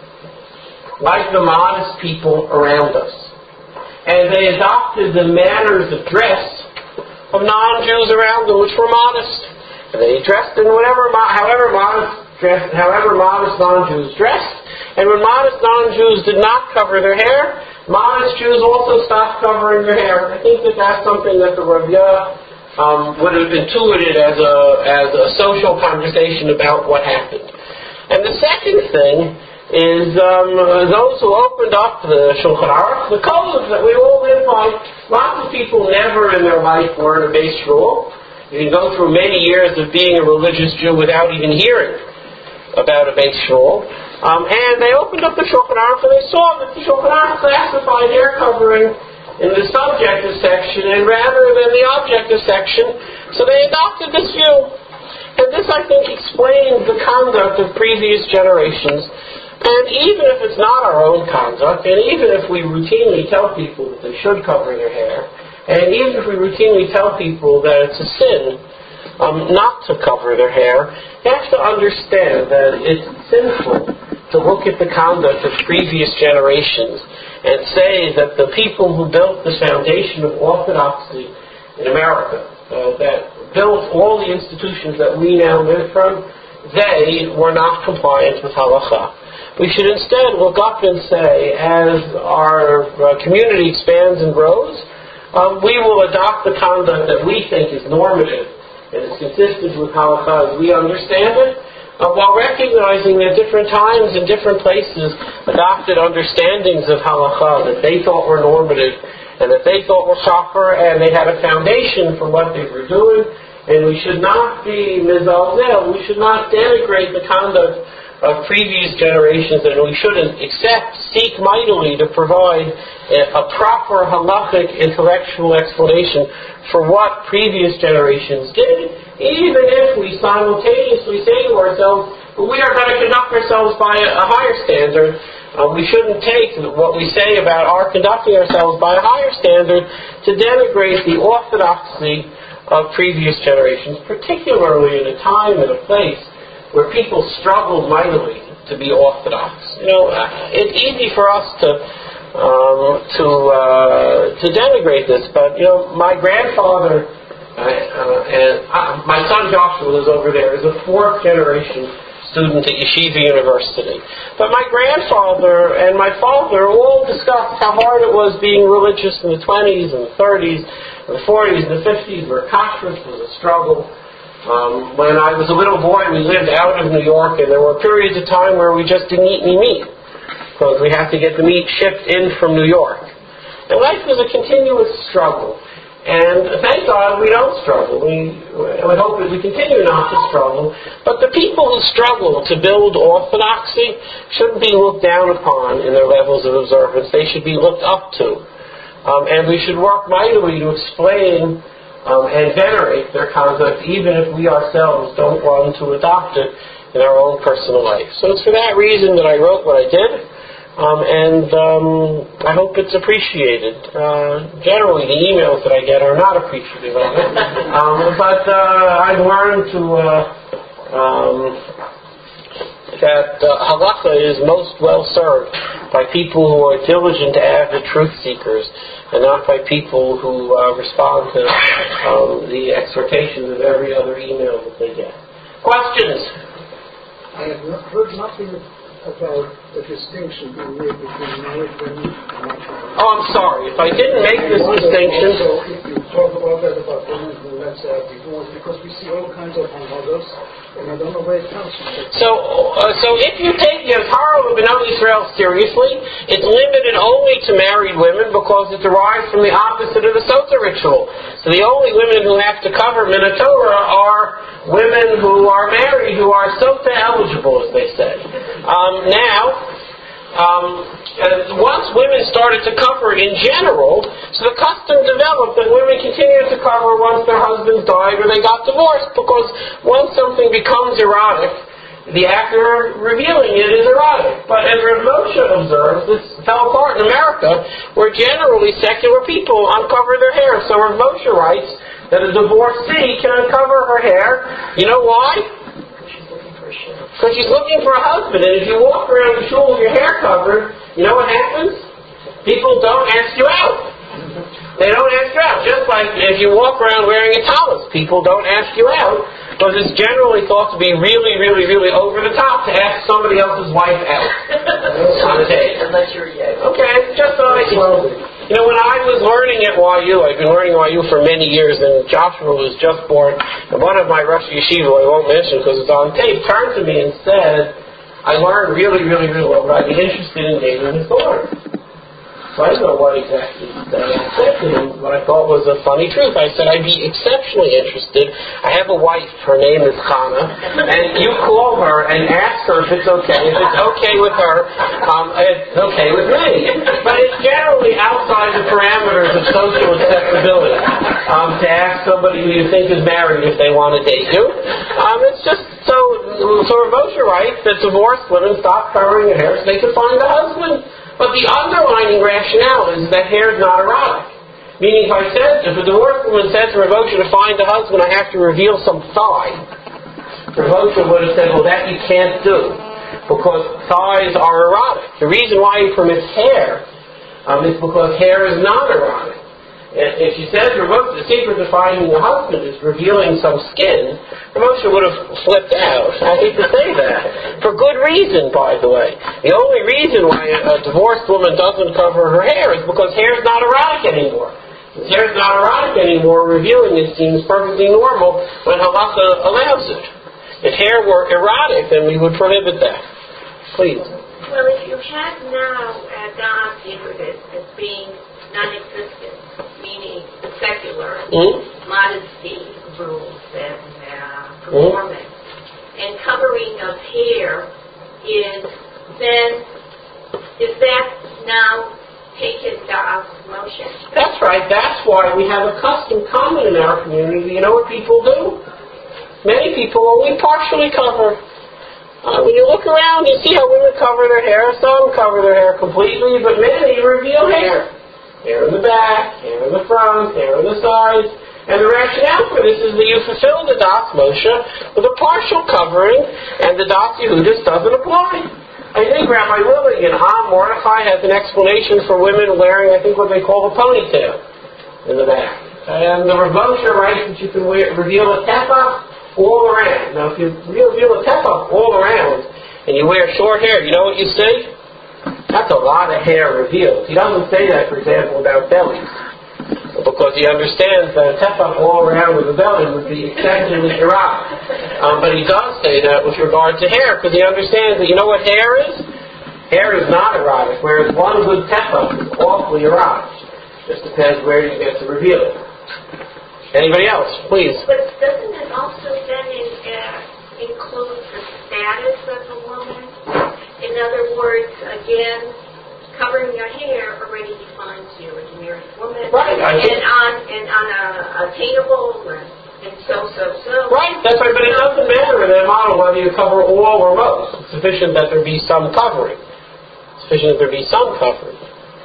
Like the modest people around us. And they adopted the manners of dress of non-Jews around them, which were modest. And they dressed in whatever, however modest, dressed, however modest non-Jews dressed. And when modest non-Jews did not cover their hair, modest Jews also stopped covering their hair. I think that that's something that the Ravya um, would have intuited as a as a social conversation about what happened. And the second thing is um, those who opened up the Shulchan Aruch, the codes that we all live by. Lots of people never in their life learn a base rule. You can go through many years of being a religious Jew without even hearing about a base rule. Um, and they opened up the Shulchan Aruch and they saw that the Shulchan Aruch classified hair covering in the subjective section and rather than the objective section. So they adopted this view. And this, I think, explains the conduct of previous generations. And even if it's not our own conduct, and even if we routinely tell people that they should cover their hair, and even if we routinely tell people that it's a sin um, not to cover their hair, you have to understand that it's sinful to look at the conduct of previous generations and say that the people who built the foundation of orthodoxy in America, uh, that built all the institutions that we now live from, they were not compliant with halacha. We should instead look up and say, as our uh, community expands and grows, um, we will adopt the conduct that we think is normative and is consistent with halacha as we understand it, uh, while recognizing that different times and different places adopted understandings of halacha that they thought were normative and that they thought were proper, and they had a foundation for what they were doing. And we should not be mizalzel, we should not denigrate the conduct of previous generations, and we shouldn't accept, seek mightily to provide a, a proper halachic intellectual explanation for what previous generations did, even if we simultaneously say to ourselves, well, we are going to conduct ourselves by a, a higher standard. Uh, we shouldn't take what we say about our conducting ourselves by a higher standard to denigrate the orthodoxy of previous generations, particularly in a time and a place where people struggled mightily to be orthodox. You know, it's easy for us to um, to uh, to denigrate this, but you know, my grandfather uh, uh, and uh, my son Joshua is over there is a fourth generation student at Yeshiva University. But my grandfather and my father all discussed how hard it was being religious in the twenties and the thirties and the forties and the fifties, where kashrus was a struggle. Um, when I was a little boy, we lived out of New York, and there were periods of time where we just didn't eat any meat because we had to get the meat shipped in from New York. And life was a continuous struggle. And thank God we don't struggle. We, we hope that we continue not to struggle. But the people who struggle to build orthodoxy shouldn't be looked down upon in their levels of observance. They should be looked up to. Um, and we should work mightily to explain Um, and venerate their conduct, even if we ourselves don't run to adopt it in our own personal life. So it's for that reason that I wrote what I did, um, and um, I hope it's appreciated. Uh, generally, the emails that I get are not appreciative of it, um, but uh, I've learned to uh, um, that uh, halakha is most well served by people who are diligent, avid truth seekers, and not by people who uh, respond to um, the exhortations of every other email that they get. Questions? I have not heard nothing about the distinction being made between married women and not married. Oh, I'm sorry. If I didn't make this distinction... Also, if you talk about that, about women who, let's say, are divorced, because we see all kinds of mothers, and I don't know where it comes from. So, uh, so if you take the Torah of B'nai Israel seriously, it's limited only to married women because it derives from the opposite of the Sotah ritual. So the only women who have to cover Minat Torah are women who are married, who are Sotah eligible, as they say. Um, now, um, uh, once women started to cover in general, so the custom developed that women continued to cover once their husbands died or they got divorced, because once something becomes erotic, the act of revealing it is erotic. But as Rav Moshe observes, this fell apart in America, where generally secular people uncover their hair. So Rav Moshe writes that a divorcee can uncover her hair. You know why? Because she's looking for a husband, and if you walk around the shul with your hair covered, you know what happens? People don't ask you out. They don't ask you out. Just like if you walk around wearing a tallis, people don't ask you out, because it's generally thought to be really, really, really over the top to ask somebody else's wife out on a date. Unless you're gay. Okay, just so I can... You know, when I was learning at Y U, I've been learning Y U for many years, and Joshua was just born, and one of my Rosh Yeshiva, I won't mention because it's on tape, turned to me and said, I learned really, really, really well, but I'd be interested in dating his daughter. So I don't know what exactly that I said to him, but I thought was a funny truth. I said, I'd be exceptionally interested. I have a wife, her name is Chana, and you call her and ask her if it's okay. If it's okay with her, um, it's okay with me. But it's generally outside the parameters of social acceptability um, to ask somebody who you think is married if they want to date you. Um, it's just so, so Rav Moshe writes that divorced women stop covering their hair so they can find a husband. But the underlying rationale is that hair is not erotic. Meaning, if I said, if a divorced woman said to Rav Moshe, to find a husband, I have to reveal some thigh, Rav Moshe would have said, well, that you can't do, because thighs are erotic. The reason why he permits hair um, is because hair is not erotic. If she says, Rav Moshe, the secret to finding a husband is revealing some skin, Rav Moshe would have flipped out. I hate to say that. For good reason, by the way. The only reason why a divorced woman doesn't cover her hair is because hair is not erotic anymore. Since hair is not erotic anymore, revealing it seems perfectly normal when halakha allows it. If hair were erotic, then we would prohibit that. Please. Well, if you have now adopted it as being non-existent, meaning secular, mm-hmm. modesty rules and uh, performance, mm-hmm. and covering of hair is then, is that now taken to osmosis? That's right. That's why we have a custom common in our community. You know what people do? Many people only partially cover. Uh, when you look around, you see how women cover their hair. Some cover their hair completely, but many reveal hair. Hair in the back, hair in the front, hair on the sides. And the rationale for this is that you fulfill the Das Moshe with a partial covering, and the Das Yehudis doesn't apply. I think Rabbi Lilly in Ha Mordechai has an explanation for women wearing, I think, what they call a ponytail in the back. And the Rav Moshe writes that you can wear, reveal a tefach all around. Now, if you reveal a tefach all around and you wear short hair, you know what you see? That's a lot of hair revealed. He doesn't say that, for example, about bellies, because he understands that a tefach all around with a belly would be exceptionally erotic. Um, but he does say that with regard to hair, because he understands that, you know what hair is? Hair is not erotic, whereas one good tefach is awfully erotic. Just depends where you get to reveal it. Anybody else, please? But doesn't it also then in, uh, include the status of the woman? In other words, again, covering your hair already defines you as a married woman. Right. I and on and on a attainable and, and so so so. Right. That's right. But it doesn't matter in that model whether you cover all or most. It's sufficient that there be some covering. It's sufficient that there be some covering.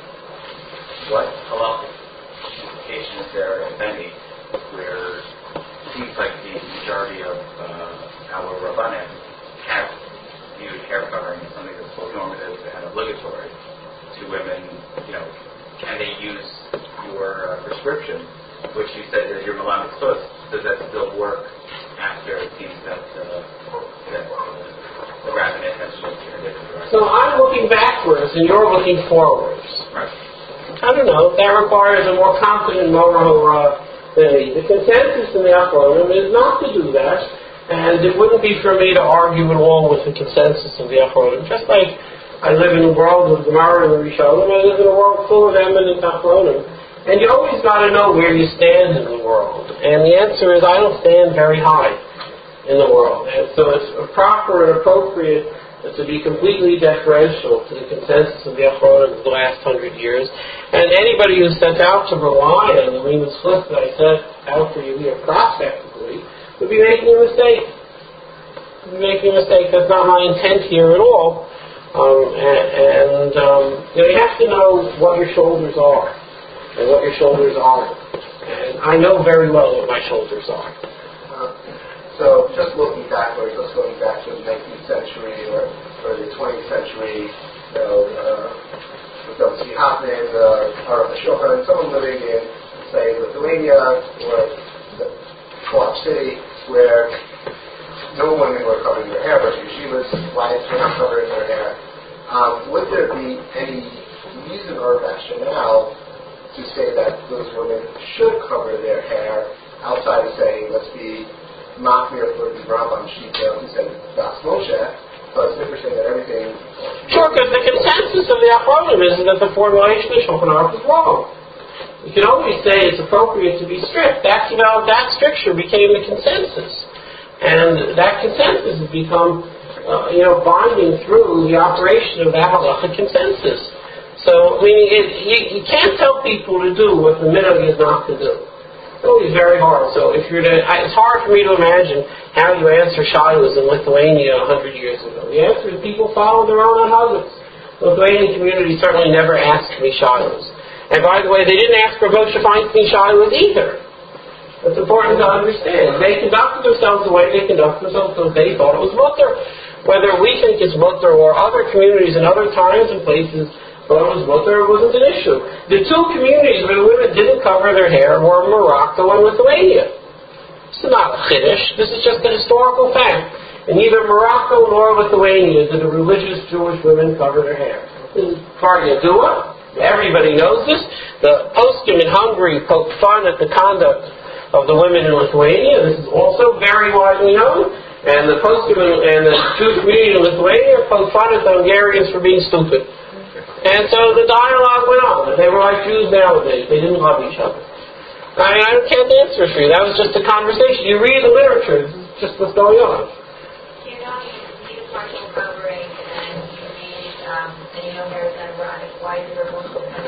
What halachic implication is there, if any, where it seems like the majority of uh, our rabbanim have viewed hair covering as something that's both normative and obligatory to women, you know, can they use your uh, prescription, which you said is your Milan Klus, does that still work after it seems that, uh, that uh, the rabbinate has moved in a different direction? So I'm looking backwards and you're looking forwards. Right. I don't know. That requires a more confident Morah than me. The consensus in the Achronim is not to do that, and it wouldn't be for me to argue at all with the consensus of the Achronim. Just like I live in a world of Gemara and Rishonim, I live in a world full of eminent Achronim. And you always got to know where you stand in the world. And the answer is I don't stand very high in the world. And so it's proper and appropriate to be completely deferential to the consensus of the Achronim of the last hundred years. And anybody who sets out to rely on the Lehman's Flip that I set out for you here prospectively would be making a mistake. Would be making a mistake. That's not my intent here at all. Um, and and um, you know, you have to know what your shoulders are and what your shoulders aren't. And I know very well what my shoulders are. Uh, so just looking backwards, just going back to the nineteenth century or, or the twentieth century, you know, uh, with those Hapnin, uh, or Ashoka, and someone living in, say, Lithuania or the Co-op City, where no women were covering their hair, but yeshivas, wives were not covering their hair. Um, would there be any reason or rationale to say that those women should cover their hair outside of saying, let's be machmir for the Rambam Shita who said Das Moshe, but it's interesting that everything... Sure, because the consensus of the Achronim is that the formulation of Shulchan Aruch is wrong. You can always say it's appropriate to be strict. That's, you know, that stricture became the consensus. And that consensus has become, uh, you know, binding through the operation of that halachic consensus. So, I mean, it, you, you can't tell people to do what the minhag is not to do. It's always very hard. So if you're to, it's hard for me to imagine how you answer shilas in Lithuania a hundred years ago. The answer is people follow their own anhagas. The Lithuanian community certainly never asked me shilas. And by the way, they didn't ask for Moshe Feinstein shilas either. It's important to understand. They conducted themselves the way they conducted themselves because they thought it was mutter. Whether we think it's mutter or other communities in other times and places thought it was mutter, it wasn't an issue. The two communities where the women didn't cover their hair were Morocco and Lithuania. This is not a chiddush. This is just a historical fact. In neither Morocco nor Lithuania did the religious Jewish women cover their hair. This is Kfar Yadua. Everybody knows this. The poskim in Hungary poke fun at the conduct of the women in Lithuania. This is also very widely known. And the poskim and the Jewish community in Lithuania poke fun at the Hungarians for being stupid. And so the dialogue went on. They were like Jews nowadays. They didn't love each other. I mean, I can't answer for you. That was just a conversation. You read the literature. This is just what's going on. You know, you need a partial covering. they know hair is erotic. Why is there one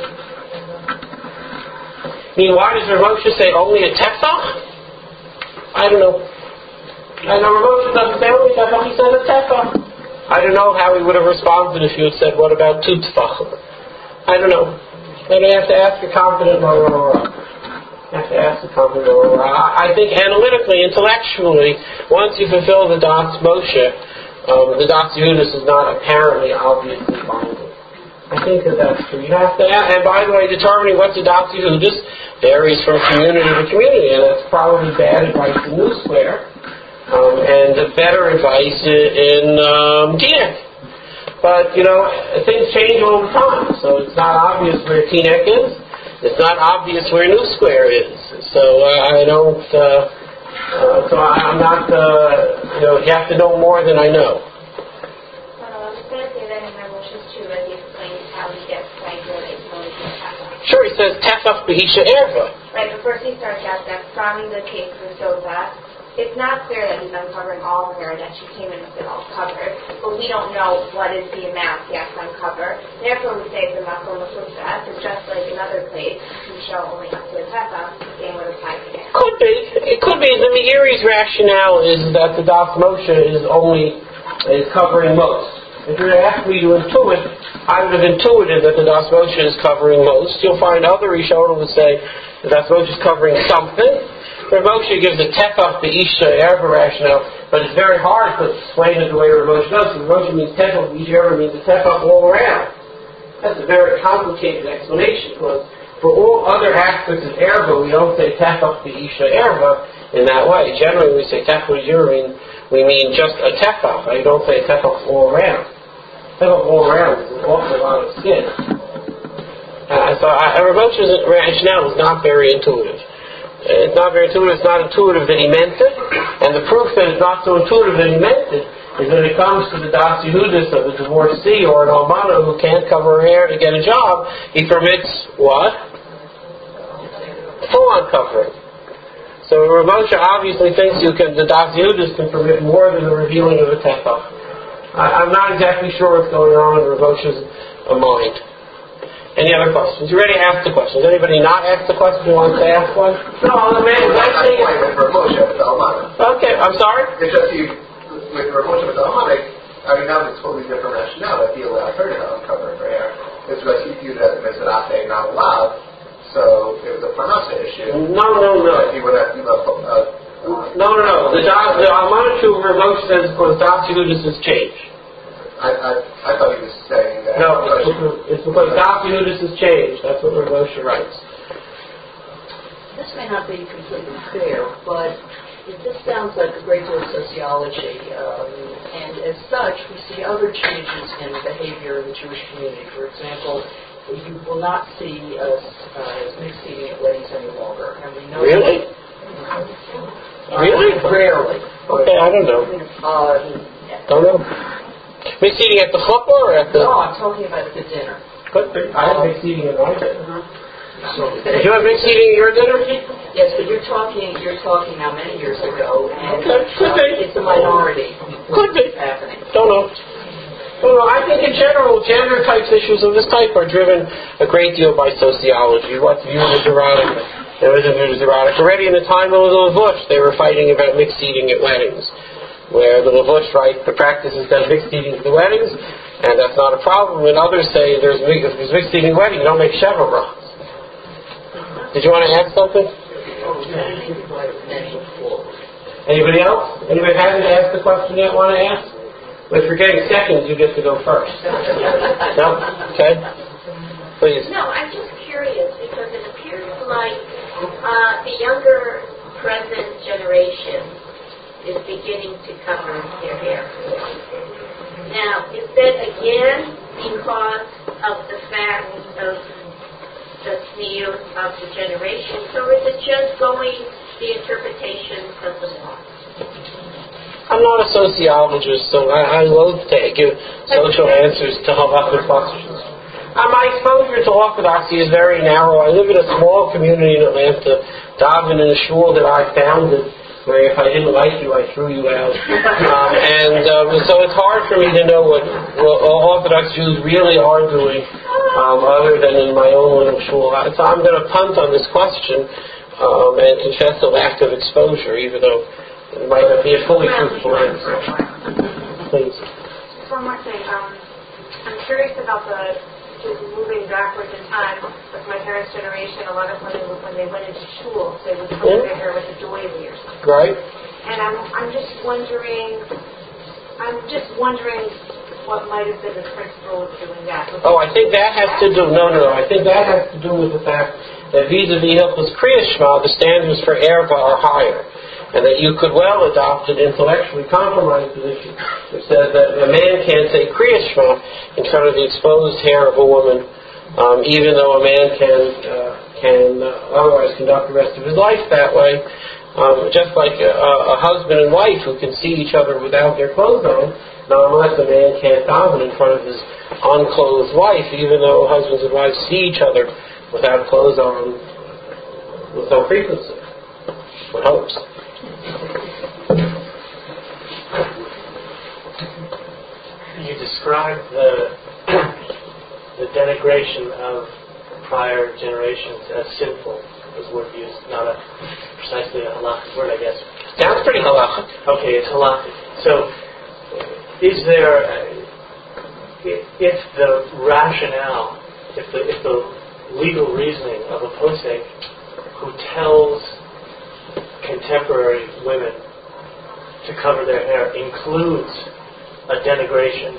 I mean, why does Rav Moshe say only a tefach? I don't know. I know Rav Moshe doesn't say only a tefach, he says a tefach. I don't know how he would have responded if you had said, what about two tefachim? I don't know. Then you have to ask a competent Morah. You have to ask a competent Morah. I think analytically, intellectually, once you fulfill the Das Moshe, um, the Das Yehudis is not apparently obviously binding. I think that that's true. You have to ask, and by the way, determining what's a Das Yehudis varies from community to community, and that's probably bad advice in New Square, um, and better advice in um, Teaneck. But, you know, things change all the time, so it's not obvious where Teaneck is. It's not obvious where New Square is. So uh, I don't, uh, uh, so I'm not, uh, you know, you have to know more than I know. Sure, he says tefach b'isha erva. Right, but first he starts out that from the case of Sosa, it's not clear that he's uncovering all the hair, that she came in with it all covered, but we don't know what is the amount he has to uncover. Therefore we say the makom mechutza, so just like another place, you show only up to the tefach, the same would apply to him. Could be. It could be. The Meiri's rationale is that the Das Moshe is only, is covering most. If you were to ask me to intuit, I would have intuited that the Das Moshe is covering most. You'll find other Rishonim would say the Das Moshe is covering something. Rav Moshe gives a tefach b'isha erva rationale, but it's very hard to explain it the way Rav Moshe does. Rav Moshe means tefach b'isha erva means a tefach all around. That's a very complicated explanation, because for all other aspects of erva, we don't say tefach b'isha erva in that way. Generally, we say tefach b'isha erva, we mean just a tefach. I don't say tefach all around. Tefach all around is an awful lot of skin. Uh, so I, Rav Moshe's rationale is not very intuitive. It's not very intuitive. It's not intuitive that he meant it, and the proof that it's not so intuitive that he meant it is when it comes to the Das Yehudis of a divorcee or an almana who can't cover her hair to get a job. He permits what? Full-on covering. So Rav Moshe obviously thinks you can, the Das Yehudis can permit more than the revealing of a tefach. I'm not exactly sure what's going on in Rav Moshe's mind. Any other questions? You already asked the questions. Anybody not ask the question who wants to ask one? No, the man is actually... Rav Moshe with the almana. Okay, I'm sorry? It's just you, with Rav Moshe with the almana, I mean, now it's a totally different rationale that he allowed her to uncover her hair. It's just he viewed it as a mitzvah not allowed. So it was a parnasa issue. No, no, no. He would have to give up. Uh, no, no, no. The the almana to Rav Moshe says because Das Yehudis has changed. I, I I thought he was saying that. No, it's because Das Yehudis has changed. That's what Rav Moshe writes. This may not be completely fair, but it just sounds like a great deal of sociology. Um, and as such, we see other changes in behavior in the Jewish community. For example, you will not see us uh, mixed eating at weddings any longer. And we know really? Uh, really? Rarely. Okay, I don't know. Uh, don't know. Mixed eating at the chuppah or at the... No, I'm talking about at the dinner. But I have mixed eating at my dinner. Uh-huh. So, did you have mixed eating at your dinner? Yes, but you're talking you're talking now many years ago, and okay. Could be. It's a minority. Could be. Happening. Don't know. Don't know. I think in general, gender types issues of this type are driven a great deal by sociology. What's viewed as erotic? It wasn't viewed as erotic. Already in the time of the Levush, they were fighting about mixed eating at weddings, where the Levush write the practice is done mixed eating at the weddings, and that's not a problem. And others say there's, if there's mixed eating wedding, you don't make sheva brachas. Did you want to add something? Anybody else? Anybody hasn't asked the question yet want to ask? Well, if you're getting seconds, you get to go first. No? Okay. Please. No, I'm just curious because it appears like uh, the younger present generation is beginning to cover their hair. Now, is that again because of the fact of the view of the generation, or is it just going the interpretations of the law? I'm not a sociologist, so I, I loathe to give social answers to halakhic questions. Uh, my exposure to orthodoxy is very narrow. I live in a small community in Atlanta, daven in a shul that I founded where if I didn't like you, I threw you out. Um, and um, so it's hard for me to know what, what Orthodox Jews really are doing, um, other than in my own little shul. So I'm going to punt on this question um, and confess a lack of exposure, even though it might not be a fully truthful answer. Please. Just one more thing. Um, I'm curious about the just moving backwards in time. With my parents' generation, a lot of women, when they went into shul, they would cover their hair with a doily or something. Right. And I'm, I'm just wondering, I'm just wondering what might have been the principle of doing that. Oh, I think that has to do, no, no, no, I think that has to do with the fact that vis-a-vis Hilchos Kriya Shema, the standards for erva are higher. And that you could well adopt an intellectually compromised position which says that a man can't say Kriya Shema in front of the exposed hair of a woman, um, even though a man can uh, can uh, otherwise conduct the rest of his life that way. Um, just like a, a husband and wife who can see each other without their clothes on, now unless a man can't daven in front of his unclothed wife, even though husbands and wives see each other without clothes on with no frequency. One hopes. You described the the denigration of prior generations as sinful, was the word used, not a precisely a halakhic word, I guess. Sounds pretty halakhic. Okay, it's halakhic. So, is there, uh, if the rationale, if the if the legal reasoning of a posek who tells contemporary women to cover their hair includes a denigration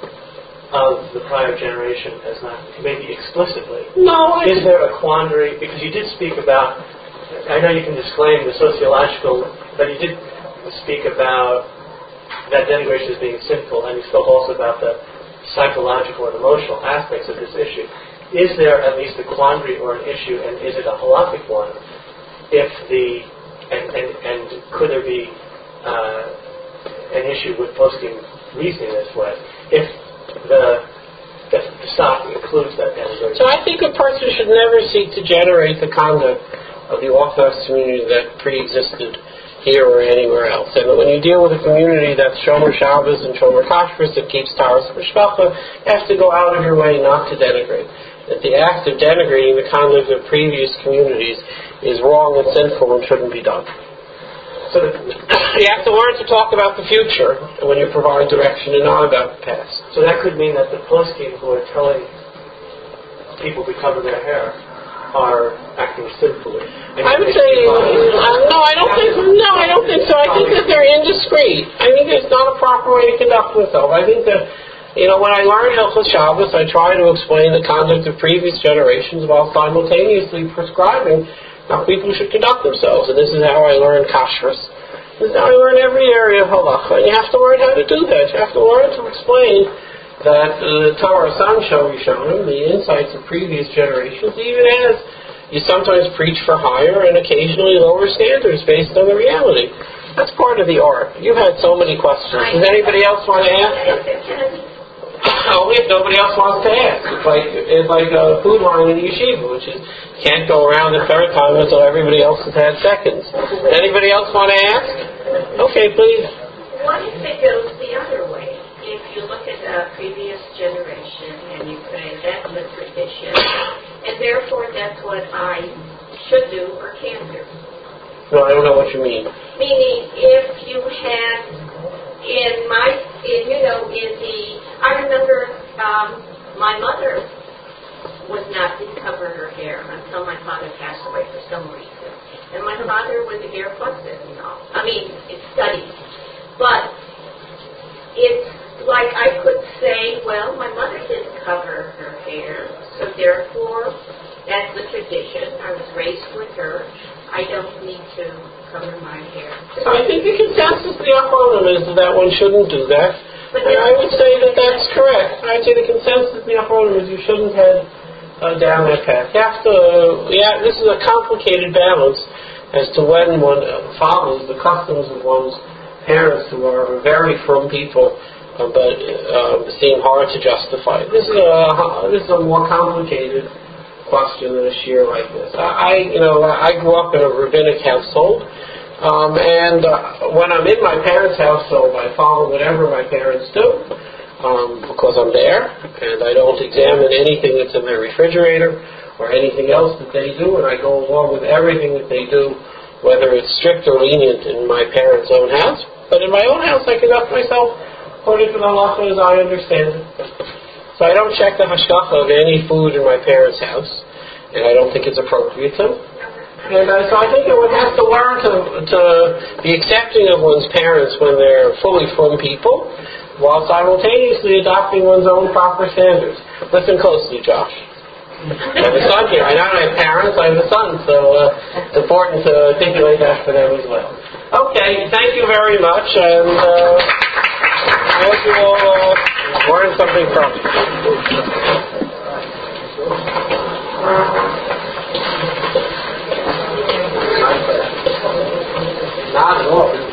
of the prior generation, as not maybe explicitly. No, I is there a quandary? Because you did speak about, I know you can disclaim the sociological, but you did speak about that denigration as being sinful, and you spoke also about the psychological and emotional aspects of this issue. Is there at least a quandary or an issue, and is it a halakhic one, if the And, and, and could there be uh, an issue with posting reasoning this way if the if the stock includes that denigration? So I think a person should never seek to generate the conduct of the Orthodox community that pre-existed here or anywhere else. And when you deal with a community that's Shomer Shabbos and Shomer Kashrus that keeps Taras Mishpacha, you have to go out of your way not to denigrate. That the act of denigrating the conduct of previous communities is wrong and sinful and shouldn't be done. So you have to learn to talk about the future when you provide direction and not about the past. So that could mean that the poskim who are telling people to cover their hair are acting sinfully. I would say uh, no. I don't think no. I don't think so. I think that they're indiscreet. I think it's not a proper way to conduct themselves. I think that. You know, when I learn Hilchos Shabbos, I try to explain the conduct of previous generations while simultaneously prescribing how people should conduct themselves. And this is how I learn Kashrus. This is how I learn every area of halacha. And you have to learn how to do that. You have to learn to explain that the uh, Torah Sancho Rishonim, the insights of previous generations, even as you sometimes preach for higher and occasionally lower standards based on the reality. That's part of the art. You've had so many questions. Does anybody else want to ask? Only if nobody else wants to ask. It's like it's like a food line in the yeshiva, which is can't go around the third time until everybody else has had seconds. Anybody else want to ask? Okay, please. What if it goes the other way? If you look at the previous generation and you say that's the tradition, and therefore that's what I should do or can do. No, I don't know what you mean. Meaning, if you had in my, in, you know, in the, I remember um, my mother would not cover her hair until my father passed away for some reason. And my father was a hair fusser, you know. I mean, it studied. But it's like I could say, well, my mother didn't cover her hair, so therefore, that's the tradition. I was raised with her. I don't need to cover my hair. So I think the consensus of the Achronim is that one shouldn't do that. But and I would say that that's correct. I'd say the consensus of the Achronim is you shouldn't head uh, down that path. You have to, yeah, this is a complicated balance as to when one uh, follows the customs of one's parents who are very firm people, uh, but uh, seem hard to justify. This is a this is a more complicated question than a shear like this. I, you know, I grew up in a rabbinic household. Um, and uh, when I'm in my parents' house, so I follow whatever my parents do, um, because I'm there, and I don't examine anything that's in their refrigerator or anything else that they do, and I go along with everything that they do, whether it's strict or lenient in my parents' own house. But in my own house, I conduct myself according to the halacha as I understand it. So I don't check the hashgacha of any food in my parents' house, and I don't think it's appropriate to. And uh, so I think one has to learn to, to be accepting of one's parents when they're fully from people, while simultaneously adopting one's own proper standards. Listen closely, Josh. I have a son here. I not have parents, I have a son, so uh, it's important to articulate that for them as well. Okay, thank you very much, and uh, I hope you all uh, learn something from it. Not at all.